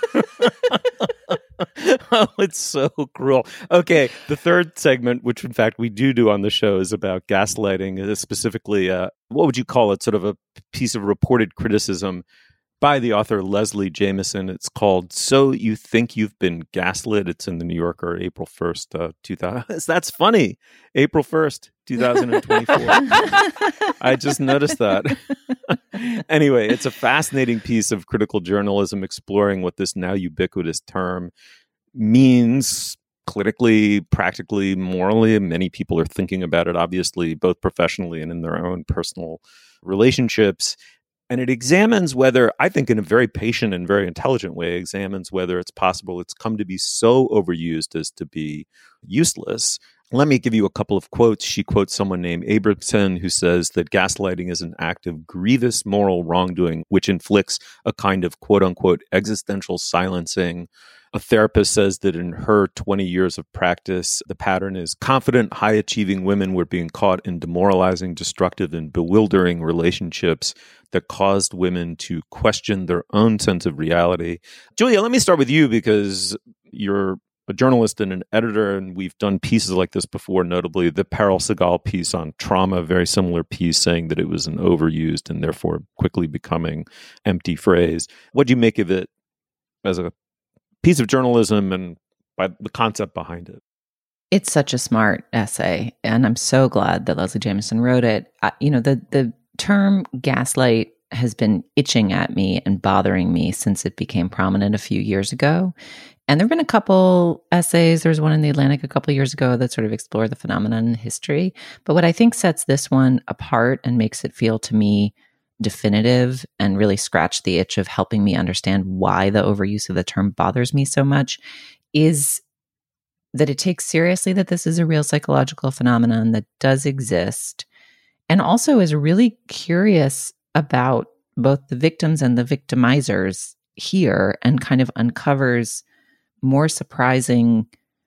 Speaker 1: Oh, it's so cruel. Okay, the third segment, which in fact we do on the show, is about gaslighting, specifically, what would you call it? Sort of a piece of reported criticism by the author Leslie Jamison. It's called So You Think You've Been Gaslit. It's in the New Yorker, April 1st, 2000. That's funny. April 1st, 2024. I just noticed that. Anyway, it's a fascinating piece of critical journalism exploring what this now ubiquitous term means politically, practically, morally. Many people are thinking about it, obviously, both professionally and in their own personal relationships. And it examines whether, I think in a very patient and very intelligent way, examines whether it's possible it's come to be so overused as to be useless. Let me give you a couple of quotes. She quotes someone named Abramson, who says that gaslighting is an act of grievous moral wrongdoing, which inflicts a kind of quote-unquote existential silencing. A therapist says that in her 20 years of practice, the pattern is confident, high-achieving women were being caught in demoralizing, destructive, and bewildering relationships that caused women to question their own sense of reality. Julia, let me start with you because you're a journalist and an editor, and we've done pieces like this before, notably the Parul Sehgal piece on trauma, a very similar piece saying that it was an overused and therefore quickly becoming empty phrase. What do you make of it as a piece of journalism and by the concept behind it?
Speaker 2: It's such a smart essay, and I'm so glad that Leslie Jamison wrote it. The term gaslight has been itching at me and bothering me since it became prominent a few years ago. And there have been a couple essays. There was one in The Atlantic a couple of years ago that sort of explored the phenomenon in history. But what I think sets this one apart and makes it feel to me definitive and really scratch the itch of helping me understand why the overuse of the term bothers me so much is that it takes seriously that this is a real psychological phenomenon that does exist, and also is really curious about both the victims and the victimizers here, and kind of uncovers more surprising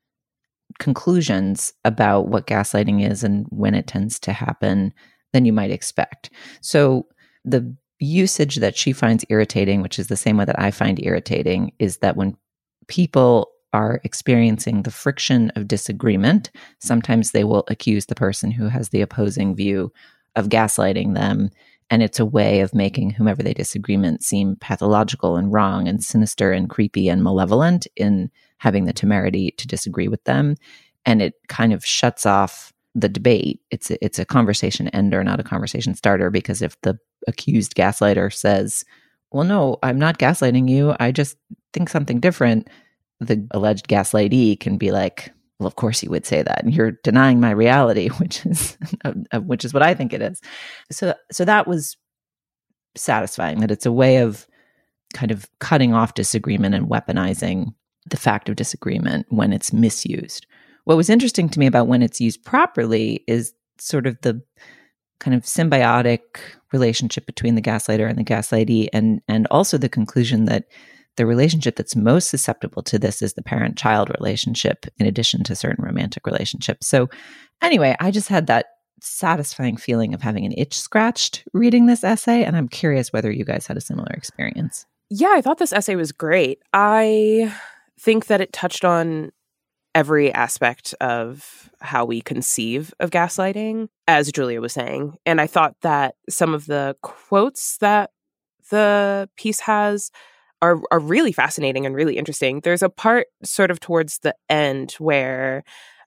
Speaker 2: conclusions about what gaslighting is and when it tends to happen than you might expect. So the usage that she finds irritating, which is the same way that I find irritating, is that when people are experiencing the friction of disagreement, sometimes they will accuse the person who has the opposing view of gaslighting them. And it's a way of making whomever they disagreement seem pathological and wrong and sinister and creepy and malevolent in having the temerity to disagree with them. And it kind of shuts off the debate. It's a conversation ender, not a conversation starter, because if the accused gaslighter says, well, no, I'm not gaslighting you, I just think something different, the alleged gaslightee can be like, well, of course you would say that, and you're denying my reality, which is what I think it is. So that was satisfying, that it's a way of kind of cutting off disagreement and weaponizing the fact of disagreement when it's misused. What was interesting to me about when it's used properly is sort of the kind of symbiotic relationship between the gaslighter and the gaslightee, and also the conclusion that the relationship that's most susceptible to this is the parent-child relationship, in addition to certain romantic relationships. So anyway, I just had that satisfying feeling of having an itch scratched reading this essay, and I'm curious whether you guys had a similar experience.
Speaker 3: Yeah, I thought this essay was great. I think that it touched on every aspect of how we conceive of gaslighting, as Julia was saying. And I thought that some of the quotes that the piece has are really fascinating and really interesting. There's a part sort of towards the end where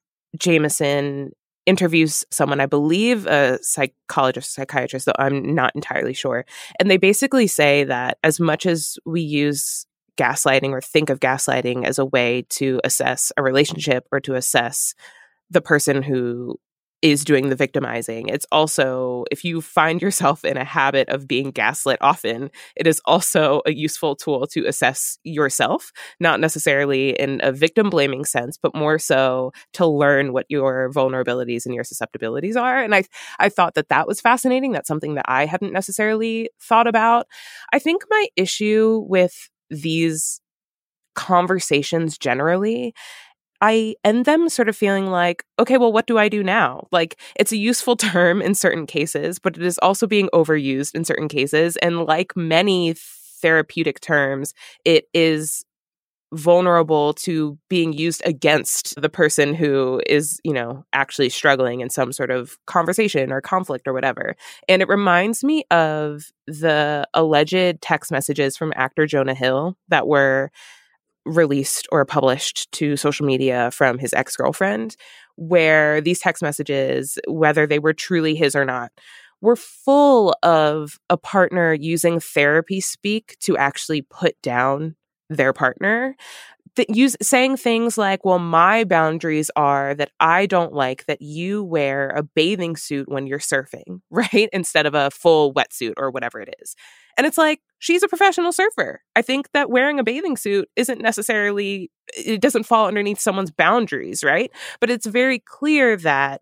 Speaker 3: Jamison interviews someone, I believe a psychiatrist, though I'm not entirely sure. And they basically say that as much as we use gaslighting or think of gaslighting as a way to assess a relationship or to assess the person who is doing the victimizing. It's also, if you find yourself in a habit of being gaslit often, it is also a useful tool to assess yourself, not necessarily in a victim blaming sense, but more so to learn what your vulnerabilities and your susceptibilities are. And I thought that was fascinating. That's something that I hadn't necessarily thought about. I think my issue with these conversations generally, I end them sort of feeling like, okay, well, what do I do now? Like, it's a useful term in certain cases, but it is also being overused in certain cases. And like many therapeutic terms, it is vulnerable to being used against the person who is, actually struggling in some sort of conversation or conflict or whatever. And it reminds me of the alleged text messages from actor Jonah Hill that were released or published to social media from his ex-girlfriend, where these text messages, whether they were truly his or not, were full of a partner using therapy speak to actually put down their partner, saying things like, well, my boundaries are that I don't like that you wear a bathing suit when you're surfing, right? Instead of a full wetsuit or whatever it is. And it's like, she's a professional surfer. I think that wearing a bathing suit isn't necessarily, it doesn't fall underneath someone's boundaries, right? But it's very clear that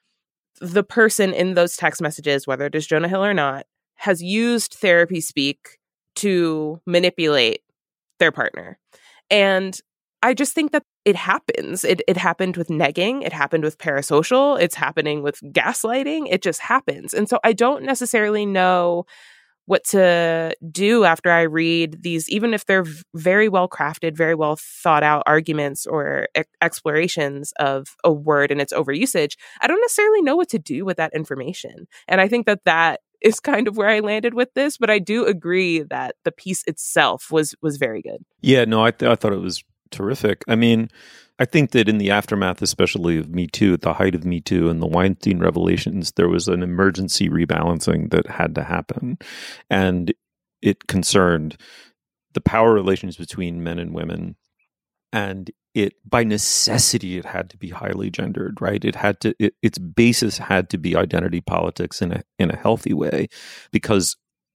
Speaker 3: the person in those text messages, whether it is Jonah Hill or not, has used therapy speak to manipulate their partner. And I just think that it happens. It happened with negging. It happened with parasocial. It's happening with gaslighting. It just happens. And so I don't necessarily know what to do after I read these, even if they're very well crafted, very well thought out arguments or explorations of a word and its overusage. I don't necessarily know what to do with that information. And I think that is kind of where I landed with this, but I do agree that the piece itself was very good.
Speaker 1: Yeah, no, I thought it was terrific. I mean, I think that in the aftermath, especially of Me Too, at the height of Me Too and the Weinstein revelations, there was an emergency rebalancing that had to happen. And it concerned the power relations between men and women. And it, by necessity, it had to be highly gendered, right? Its basis had to be identity politics in a healthy way, because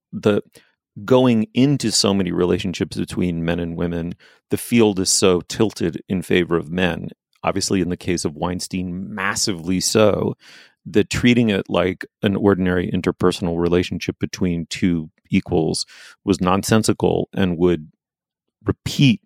Speaker 1: going into so many relationships between men and women, the field is so tilted in favor of men. Obviously, in the case of Weinstein, massively so, that treating it like an ordinary interpersonal relationship between two equals was nonsensical and would repeat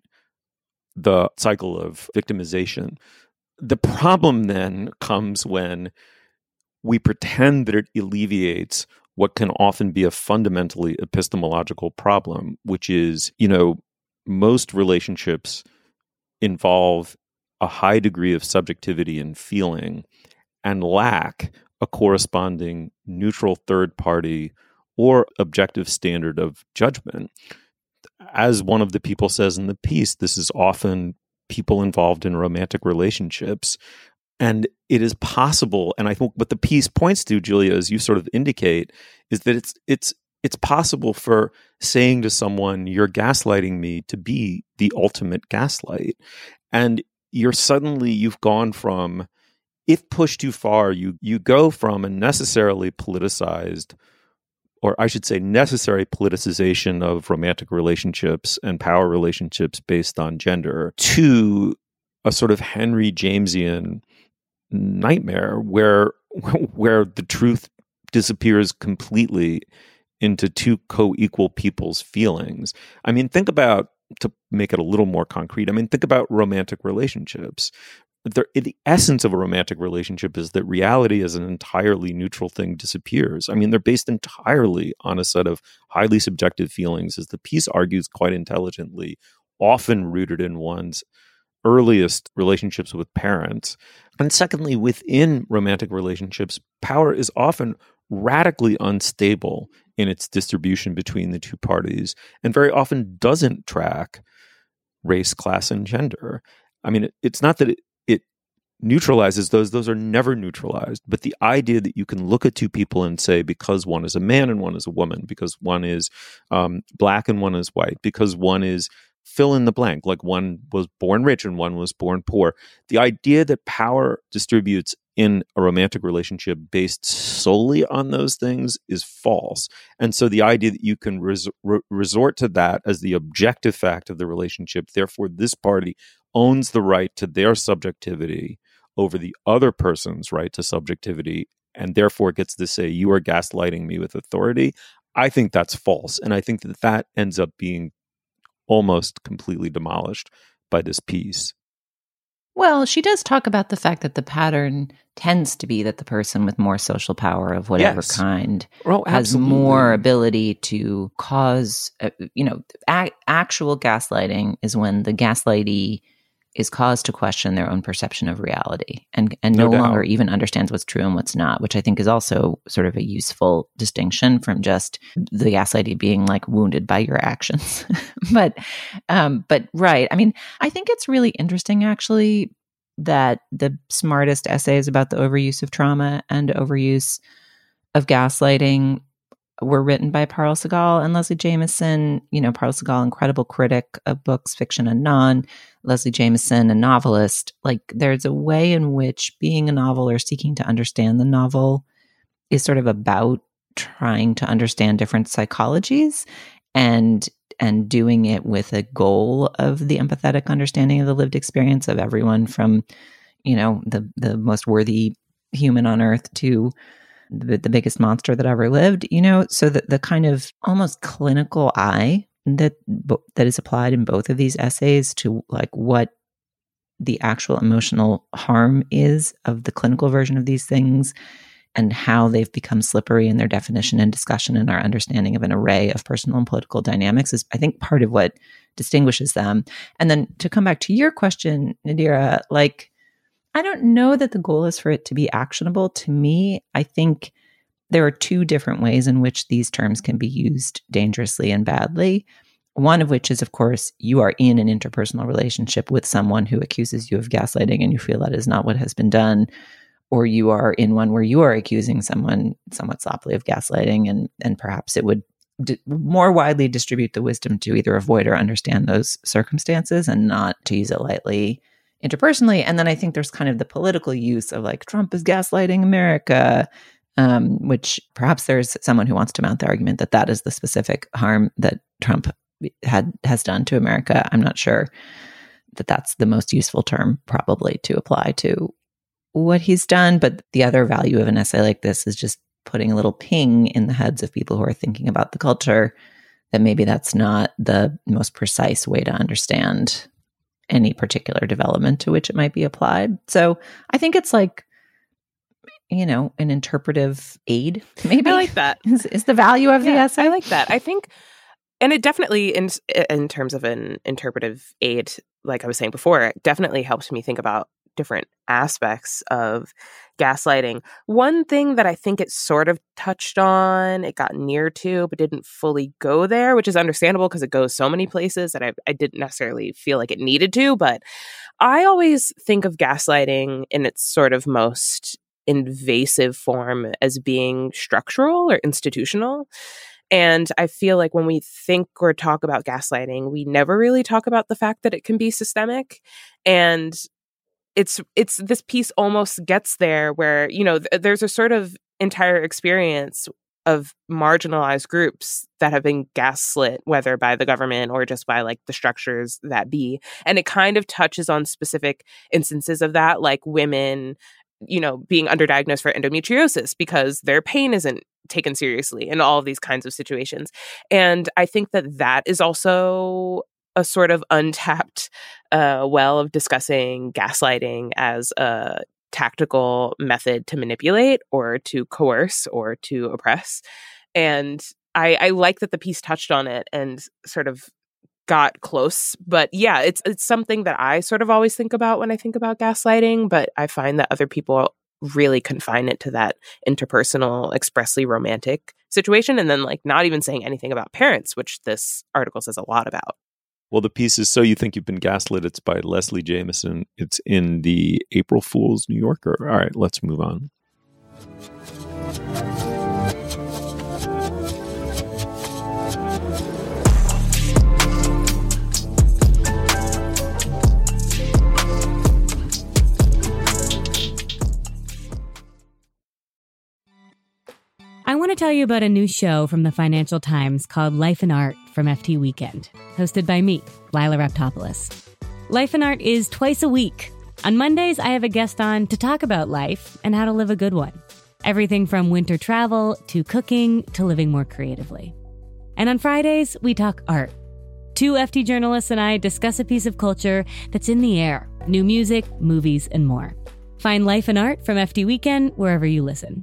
Speaker 1: the cycle of victimization. The problem then comes when we pretend that it alleviates what can often be a fundamentally epistemological problem, which is, most relationships involve a high degree of subjectivity and feeling and lack a corresponding neutral third party or objective standard of judgment. As one of the people says in the piece, this is often people involved in romantic relationships. And it is possible, and I think what the piece points to, Julia, as you sort of indicate, is that it's possible for saying to someone, "You're gaslighting me," to be the ultimate gaslight. And you've gone from, if pushed too far, you go from a necessarily politicized, or I should say necessary politicization of romantic relationships and power relationships based on gender, to a sort of Henry Jamesian nightmare where the truth disappears completely into two co-equal people's feelings. I mean, think about, to make it a little more concrete, think about romantic relationships. The essence of a romantic relationship is that reality as an entirely neutral thing disappears. They're based entirely on a set of highly subjective feelings, as the piece argues quite intelligently, often rooted in one's earliest relationships with parents. And secondly, within romantic relationships, power is often radically unstable in its distribution between the two parties, and very often doesn't track race, class, and gender. It's not that it neutralizes those are never neutralized, but the idea that you can look at two people and say, because one is a man and one is a woman, because one is black and one is white, because one is fill in the blank, like one was born rich and one was born poor. The idea that power distributes in a romantic relationship based solely on those things is false. And so the idea that you can resort to that as the objective fact of the relationship, therefore this party owns the right to their subjectivity over the other person's right to subjectivity, and therefore gets to say, you are gaslighting me with authority, I think that's false. And I think that that ends up being almost completely demolished by this piece.
Speaker 2: Well, she does talk about the fact that the pattern tends to be that the person with more social power of whatever kind has more ability to cause, actual gaslighting is when the gaslightee is caused to question their own perception of reality and no longer even understands what's true and what's not, which I think is also sort of a useful distinction from just the gaslightee being like wounded by your actions. But right. I mean, I think it's really interesting actually that the smartest essays about the overuse of trauma and overuse of gaslighting were written by Parul Sehgal and Leslie Jamison. Parul Sehgal, incredible critic of books, fiction and non. Leslie Jamison, a novelist. Like, there's a way in which being a novel or seeking to understand the novel is sort of about trying to understand different psychologies and doing it with a goal of the empathetic understanding of the lived experience of everyone from, the most worthy human on earth to the biggest monster that ever lived, so that the kind of almost clinical eye that is applied in both of these essays to like what the actual emotional harm is of the clinical version of these things and how they've become slippery in their definition and discussion and our understanding of an array of personal and political dynamics is, I think, part of what distinguishes them. And then to come back to your question, Nadira, like, I don't know that the goal is for it to be actionable. To me, I think there are two different ways in which these terms can be used dangerously and badly. One of which is, of course, you are in an interpersonal relationship with someone who accuses you of gaslighting and you feel that is not what has been done. Or you are in one where you are accusing someone somewhat sloppily of gaslighting, and perhaps it would more widely distribute the wisdom to either avoid or understand those circumstances and not to use it lightly interpersonally. And then I think there's kind of the political use of like, Trump is gaslighting America, which perhaps there's someone who wants to mount the argument that that is the specific harm that Trump has done to America. I'm not sure that that's the most useful term probably to apply to what he's done. But the other value of an essay like this is just putting a little ping in the heads of people who are thinking about the culture that maybe that's not the most precise way to understand any particular development to which it might be applied. So I think it's like, an interpretive aid, maybe.
Speaker 3: I like that.
Speaker 2: Is the value of the essay.
Speaker 3: I like that. I think, and it definitely, in terms of an interpretive aid, like I was saying before, it definitely helps me think about different aspects of gaslighting. One thing that I think it sort of touched on, it got near to, but didn't fully go there, which is understandable because it goes so many places that I didn't necessarily feel like it needed to. But I always think of gaslighting in its sort of most invasive form as being structural or institutional. And I feel like when we think or talk about gaslighting, we never really talk about the fact that it can be systemic. And it's this piece almost gets there where, there's a sort of entire experience of marginalized groups that have been gaslit, whether by the government or just by like the structures that be. And it kind of touches on specific instances of that, like women, being underdiagnosed for endometriosis because their pain isn't taken seriously in all of these kinds of situations. And I think that is also a sort of untapped well of discussing gaslighting as a tactical method to manipulate or to coerce or to oppress. And I like that the piece touched on it and sort of got close. But yeah, it's something that I sort of always think about when I think about gaslighting, but I find that other people really confine it to that interpersonal, expressly romantic situation, and then like not even saying anything about parents, which this article says a lot about.
Speaker 1: Well, the piece is So You Think You've Been Gaslit. It's by Leslie Jamison. It's in the April Fool's New Yorker. All right, let's move on.
Speaker 11: want to tell you about a new show from the Financial Times called Life and Art from FT Weekend, hosted by me, Lila Raptopoulos. Life and Art is twice a week. On Mondays, I have a guest on to talk about life and how to live a good one. Everything from winter travel to cooking to living more creatively. And on Fridays, we talk art. 2 FT journalists and I discuss a piece of culture that's in the air, new music, movies, and more. Find Life and Art from FT Weekend wherever you listen.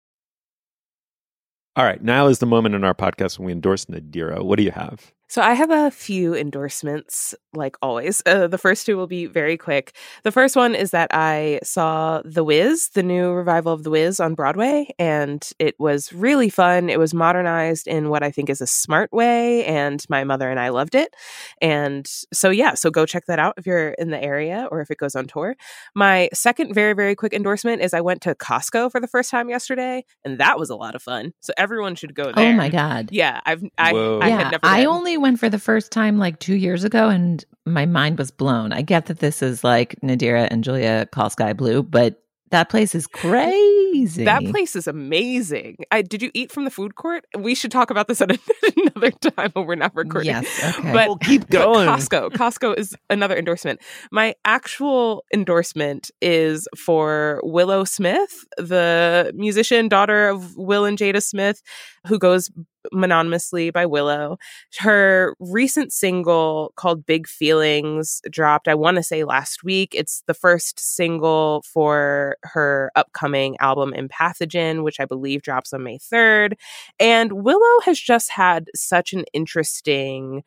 Speaker 1: All right, now is the moment in our podcast when we endorse Nadira. What do you have?
Speaker 3: So I have a few endorsements, like always. The first 2 will be very quick. The first one is that I saw The Wiz, the new revival of The Wiz on Broadway, and it was really fun. It was modernized in what I think is a smart way, and my mother and I loved it. And so go check that out if you're in the area or if it goes on tour. My second very, very quick endorsement is I went to Costco for the first time yesterday, and that was a lot of fun. So everyone should go there.
Speaker 2: Oh my God.
Speaker 3: Yeah, I
Speaker 2: had
Speaker 3: never
Speaker 2: I
Speaker 3: been.
Speaker 2: only went for the first time like 2 years ago, and my mind was blown. I get that this is like Nadira and Julia call Sky Blue, but that place is crazy.
Speaker 3: That place is amazing. Did you eat from the food court? We should talk about this at another time when we're not recording.
Speaker 2: Yes, okay.
Speaker 3: But
Speaker 1: we'll keep going.
Speaker 3: Costco is another endorsement. My actual endorsement is for Willow Smith, the musician, daughter of Will and Jada Smith, who goes mononymously by Willow. Her recent single called Big Feelings dropped, I want to say last week. It's the first single for her upcoming album Empathogen, which I believe drops on May 3rd. And Willow has just had such an interesting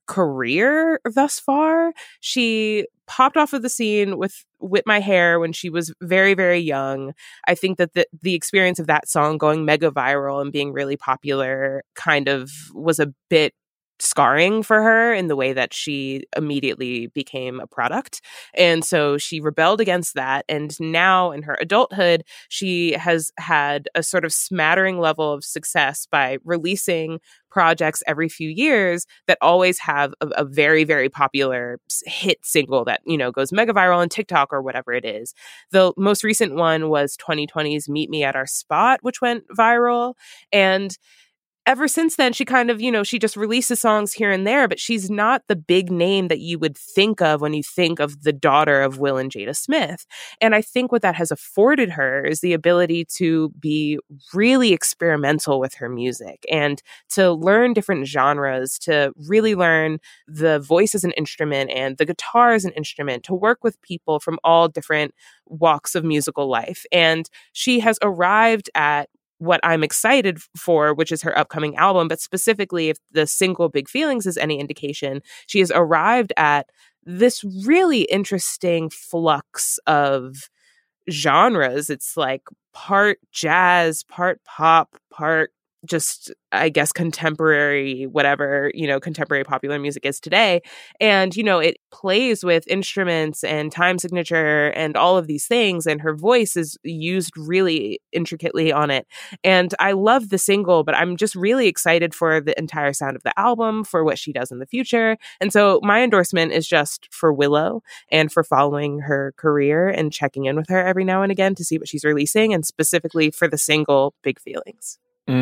Speaker 3: career thus far. She popped off of the scene with Whip My Hair when she was very, very young. I think that the experience of that song going mega viral and being really popular kind of was a bit scarring for her in the way that she immediately became a product. And so she rebelled against that. And now in her adulthood, she has had a sort of smattering level of success by releasing projects every few years that always have a very, very popular hit single that, goes mega viral on TikTok or whatever it is. The most recent one was 2020's Meet Me at Our Spot, which went viral. And ever since then, she kind of, she just releases songs here and there, but she's not the big name that you would think of when you think of the daughter of Will and Jada Smith. And I think what that has afforded her is the ability to be really experimental with her music and to learn different genres, to really learn the voice as an instrument and the guitar as an instrument, to work with people from all different walks of musical life. And she has arrived at what I'm excited for, which is her upcoming album, but specifically if the single Big Feelings is any indication, she has arrived at this really interesting flux of genres. It's like part jazz, part pop, part just, I guess, contemporary, whatever, contemporary popular music is today. And, it plays with instruments and time signature and all of these things. And her voice is used really intricately on it. And I love the single, but I'm just really excited for the entire sound of the album, for what she does in the future. And so my endorsement is just for Willow and for following her career and checking in with her every now and again to see what she's releasing, and specifically for the single Big Feelings.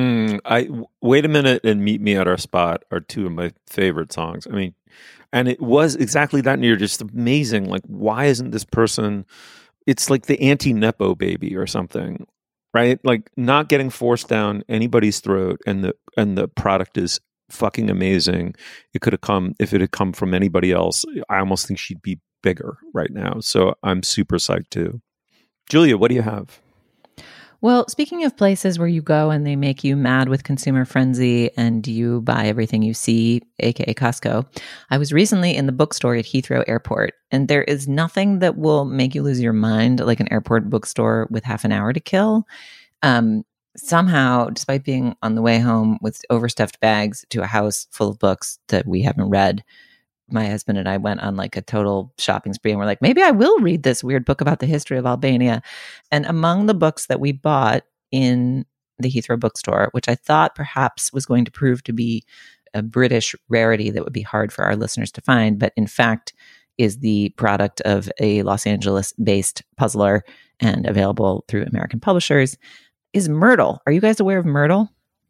Speaker 1: Wait a Minute and Meet Me at Our Spot are 2 of my favorite songs. I mean, and it was exactly that, and you're just amazing. Like, why isn't this person? It's like the anti-Nepo baby or something, right? Like, not getting forced down anybody's throat, and the product is fucking amazing. It could have come, if it had come from anybody else, I almost think she'd be bigger right now. So I'm super psyched too. Julia, what do you have?
Speaker 2: Well, speaking of places where you go and they make you mad with consumer frenzy and you buy everything you see, aka Costco, I was recently in the bookstore at Heathrow Airport, and there is nothing that will make you lose your mind like an airport bookstore with half an hour to kill. Somehow, despite being on the way home with overstuffed bags to a house full of books that we haven't read, my husband and I went on like a total shopping spree, and we're like, maybe I will read this weird book about the history of Albania. And among the books that we bought in the Heathrow bookstore, which I thought perhaps was going to prove to be a British rarity that would be hard for our listeners to find, but in fact is the product of a Los Angeles-based puzzler and available through American publishers, is Myrtle. Are you guys aware of Myrtle?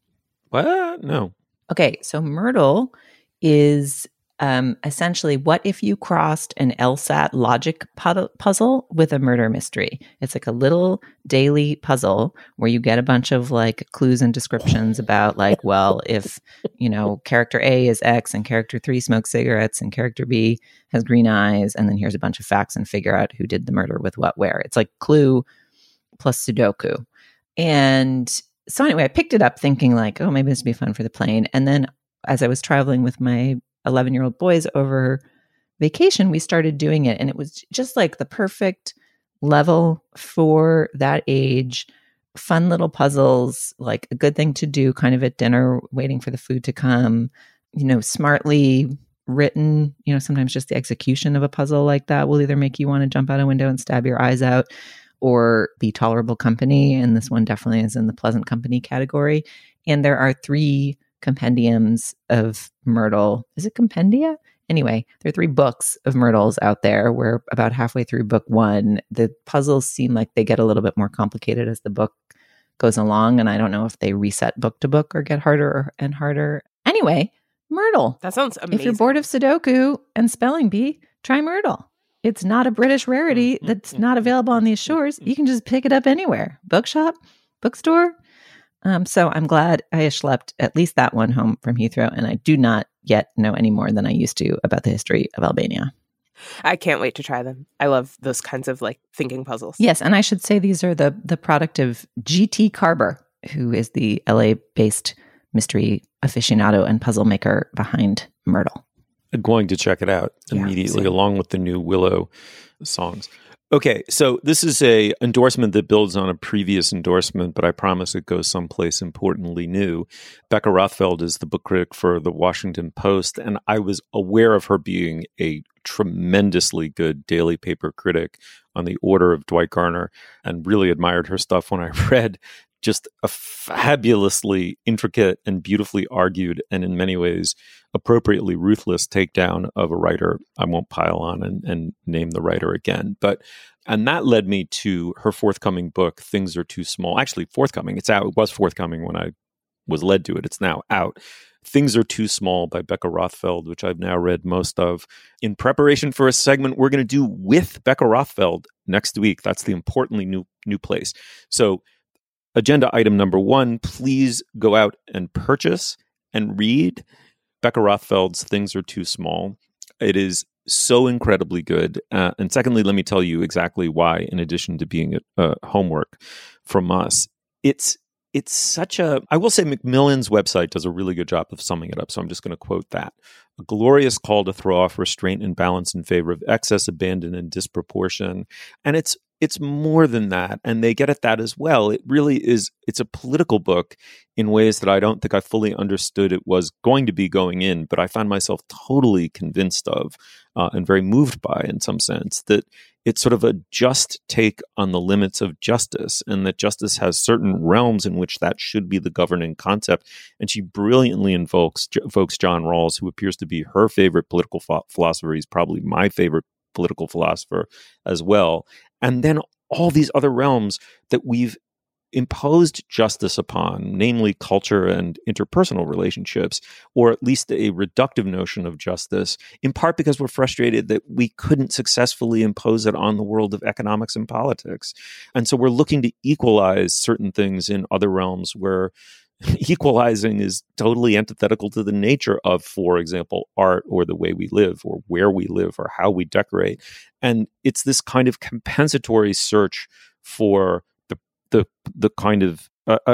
Speaker 1: What? No.
Speaker 2: Okay, so Myrtle is essentially what if you crossed an LSAT logic puzzle with a murder mystery. It's like a little daily puzzle where you get a bunch of like clues and descriptions about like, well, if, character A is X and character 3 smokes cigarettes and character B has green eyes, and then here's a bunch of facts and figure out who did the murder with what where. It's like Clue plus Sudoku. And so anyway, I picked it up thinking like, oh, maybe this would be fun for the plane. And then as I was traveling with my 11-year-old boys over vacation, we started doing it. And it was just like the perfect level for that age. Fun little puzzles, like a good thing to do kind of at dinner, waiting for the food to come, smartly written. Sometimes just the execution of a puzzle like that will either make you want to jump out a window and stab your eyes out or be tolerable company. And this one definitely is in the pleasant company category. And there are 3 compendiums of Myrtle. Is it compendia? Anyway, there are 3 books of Myrtles out there. We're about halfway through book 1. The puzzles seem like they get a little bit more complicated as the book goes along. And I don't know if they reset book to book or get harder and harder. Anyway, Myrtle.
Speaker 3: That sounds amazing.
Speaker 2: If you're bored of Sudoku and spelling bee, try Myrtle. It's not a British rarity that's not available on these shores. You can just pick it up anywhere. Bookshop, bookstore. So I'm glad I schlepped at least that one home from Heathrow, and I do not yet know any more than I used to about the history of Albania.
Speaker 3: I can't wait to try them. I love those kinds of like thinking puzzles.
Speaker 2: Yes, and I should say these are the product of G.T. Carber, who is the LA-based mystery aficionado and puzzle maker behind Myrtle.
Speaker 1: I'm going to check it out immediately, along with the new Willow songs. Okay, so this is a endorsement that builds on a previous endorsement, but I promise it goes someplace importantly new. Becca Rothfeld is the book critic for The Washington Post, and I was aware of her being a tremendously good daily paper critic on the order of Dwight Garner, and really admired her stuff when I read just a fabulously intricate and beautifully argued, and in many ways appropriately ruthless takedown of a writer. I won't pile on and name the writer again, and that led me to her forthcoming book, Things Are Too Small. Actually, forthcoming. It's out. It was forthcoming when I was led to it. It's now out. Things Are Too Small by Becca Rothfeld, which I've now read most of in preparation for a segment we're going to do with Becca Rothfeld next week. That's the importantly new place. So agenda item number 1, please go out and purchase and read Becca Rothfeld's Things Are Too Small. It is so incredibly good. And secondly, let me tell you exactly why, in addition to being homework from us. It's such a, I will say Macmillan's website does a really good job of summing it up, so I'm just going to quote that. A glorious call to throw off restraint and balance in favor of excess, abandon, and disproportion. And it's more than that, and they get at that as well. It really is, it's a political book in ways that I don't think I fully understood it was going to be going in, but I found myself totally convinced of and very moved by, in some sense, that it's sort of a just take on the limits of justice, and that justice has certain realms in which that should be the governing concept. And she brilliantly invokes John Rawls, who appears to be her favorite political philosopher. He's probably my favorite political philosopher as well. And then all these other realms that we've imposed justice upon, namely culture and interpersonal relationships, or at least a reductive notion of justice, in part because we're frustrated that we couldn't successfully impose it on the world of economics and politics. And so we're looking to equalize certain things in other realms where equalizing is totally antithetical to the nature of, for example, art or the way we live or where we live or how we decorate. And it's this kind of compensatory search for the kind of,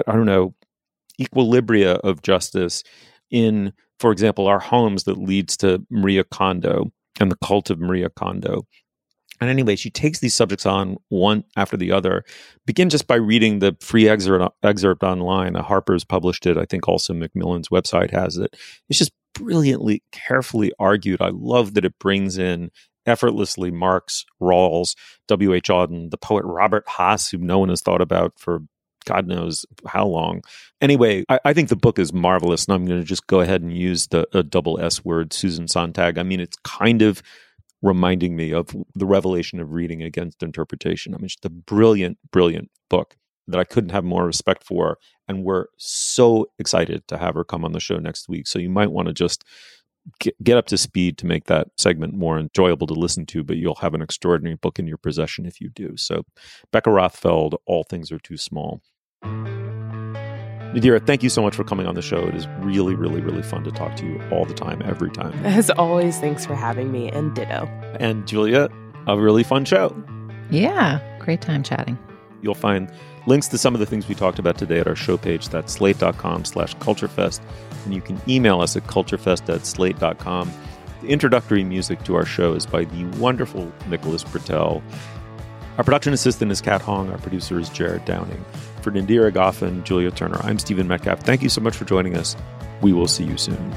Speaker 1: equilibria of justice in, for example, our homes that leads to Maria Kondo and the cult of Maria Kondo. And anyway, she takes these subjects on one after the other. Begin just by reading the free excerpt online. Harper's published it. I think also Macmillan's website has it. It's just brilliantly, carefully argued. I love that it brings in effortlessly Marx, Rawls, W.H. Auden, the poet Robert Haas, who no one has thought about for God knows how long. Anyway, I think the book is marvelous, and I'm going to just go ahead and use the double S word, Susan Sontag. I mean, it's kind of reminding me of the revelation of reading against interpretation. I mean, it's a brilliant, brilliant book. that I couldn't have more respect for. And we're so excited to have her come on the show next week. So you might want to just get up to speed to make that segment more enjoyable to listen to, but you'll have an extraordinary book in your possession if you do. So Becca Rothfeld, All Things Are Too Small. Nadira, thank you so much for coming on the show. It is really, really, really fun to talk to you all the time, every time.
Speaker 3: As always, thanks for having me, and ditto.
Speaker 1: And Julia, a really fun show.
Speaker 2: Yeah, great time chatting.
Speaker 1: You'll find links to some of the things we talked about today at our show page. That's slate.com/culturefest. And you can email us at culturefest@slate.com. The introductory music to our show is by the wonderful Nicholas Britell. Our production assistant is Kat Hong. Our producer is Jared Downing. For Nadira Goffin, Julia Turner, I'm Stephen Metcalf. Thank you so much for joining us. We will see you soon.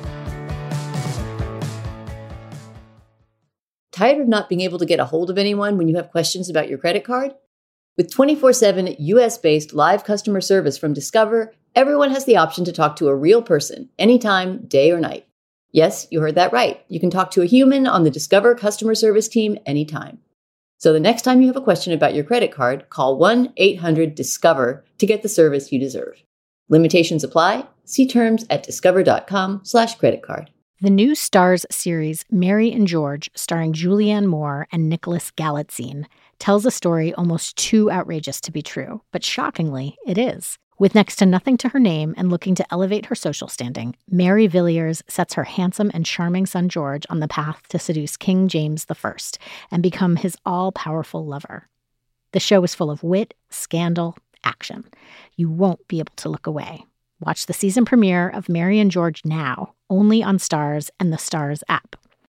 Speaker 6: Tired of not being able to get a hold of anyone when you have questions about your credit card? With 24/7 US-based live customer service from Discover, everyone has the option to talk to a real person anytime, day or night. Yes, you heard that right. You can talk to a human on the Discover customer service team anytime. So the next time you have a question about your credit card, call 1-800-DISCOVER to get the service you deserve. Limitations apply. See terms at discover.com/creditcard.
Speaker 12: The new Starz series, Mary and George, starring Julianne Moore and Nicholas Galitzine, tells a story almost too outrageous to be true, but shockingly, it is. With next to nothing to her name and looking to elevate her social standing, Mary Villiers sets her handsome and charming son George on the path to seduce King James I and become his all-powerful lover. The show is full of wit, scandal, action. You won't be able to look away. Watch the season premiere of Mary and George now, only on Starz and the Starz app.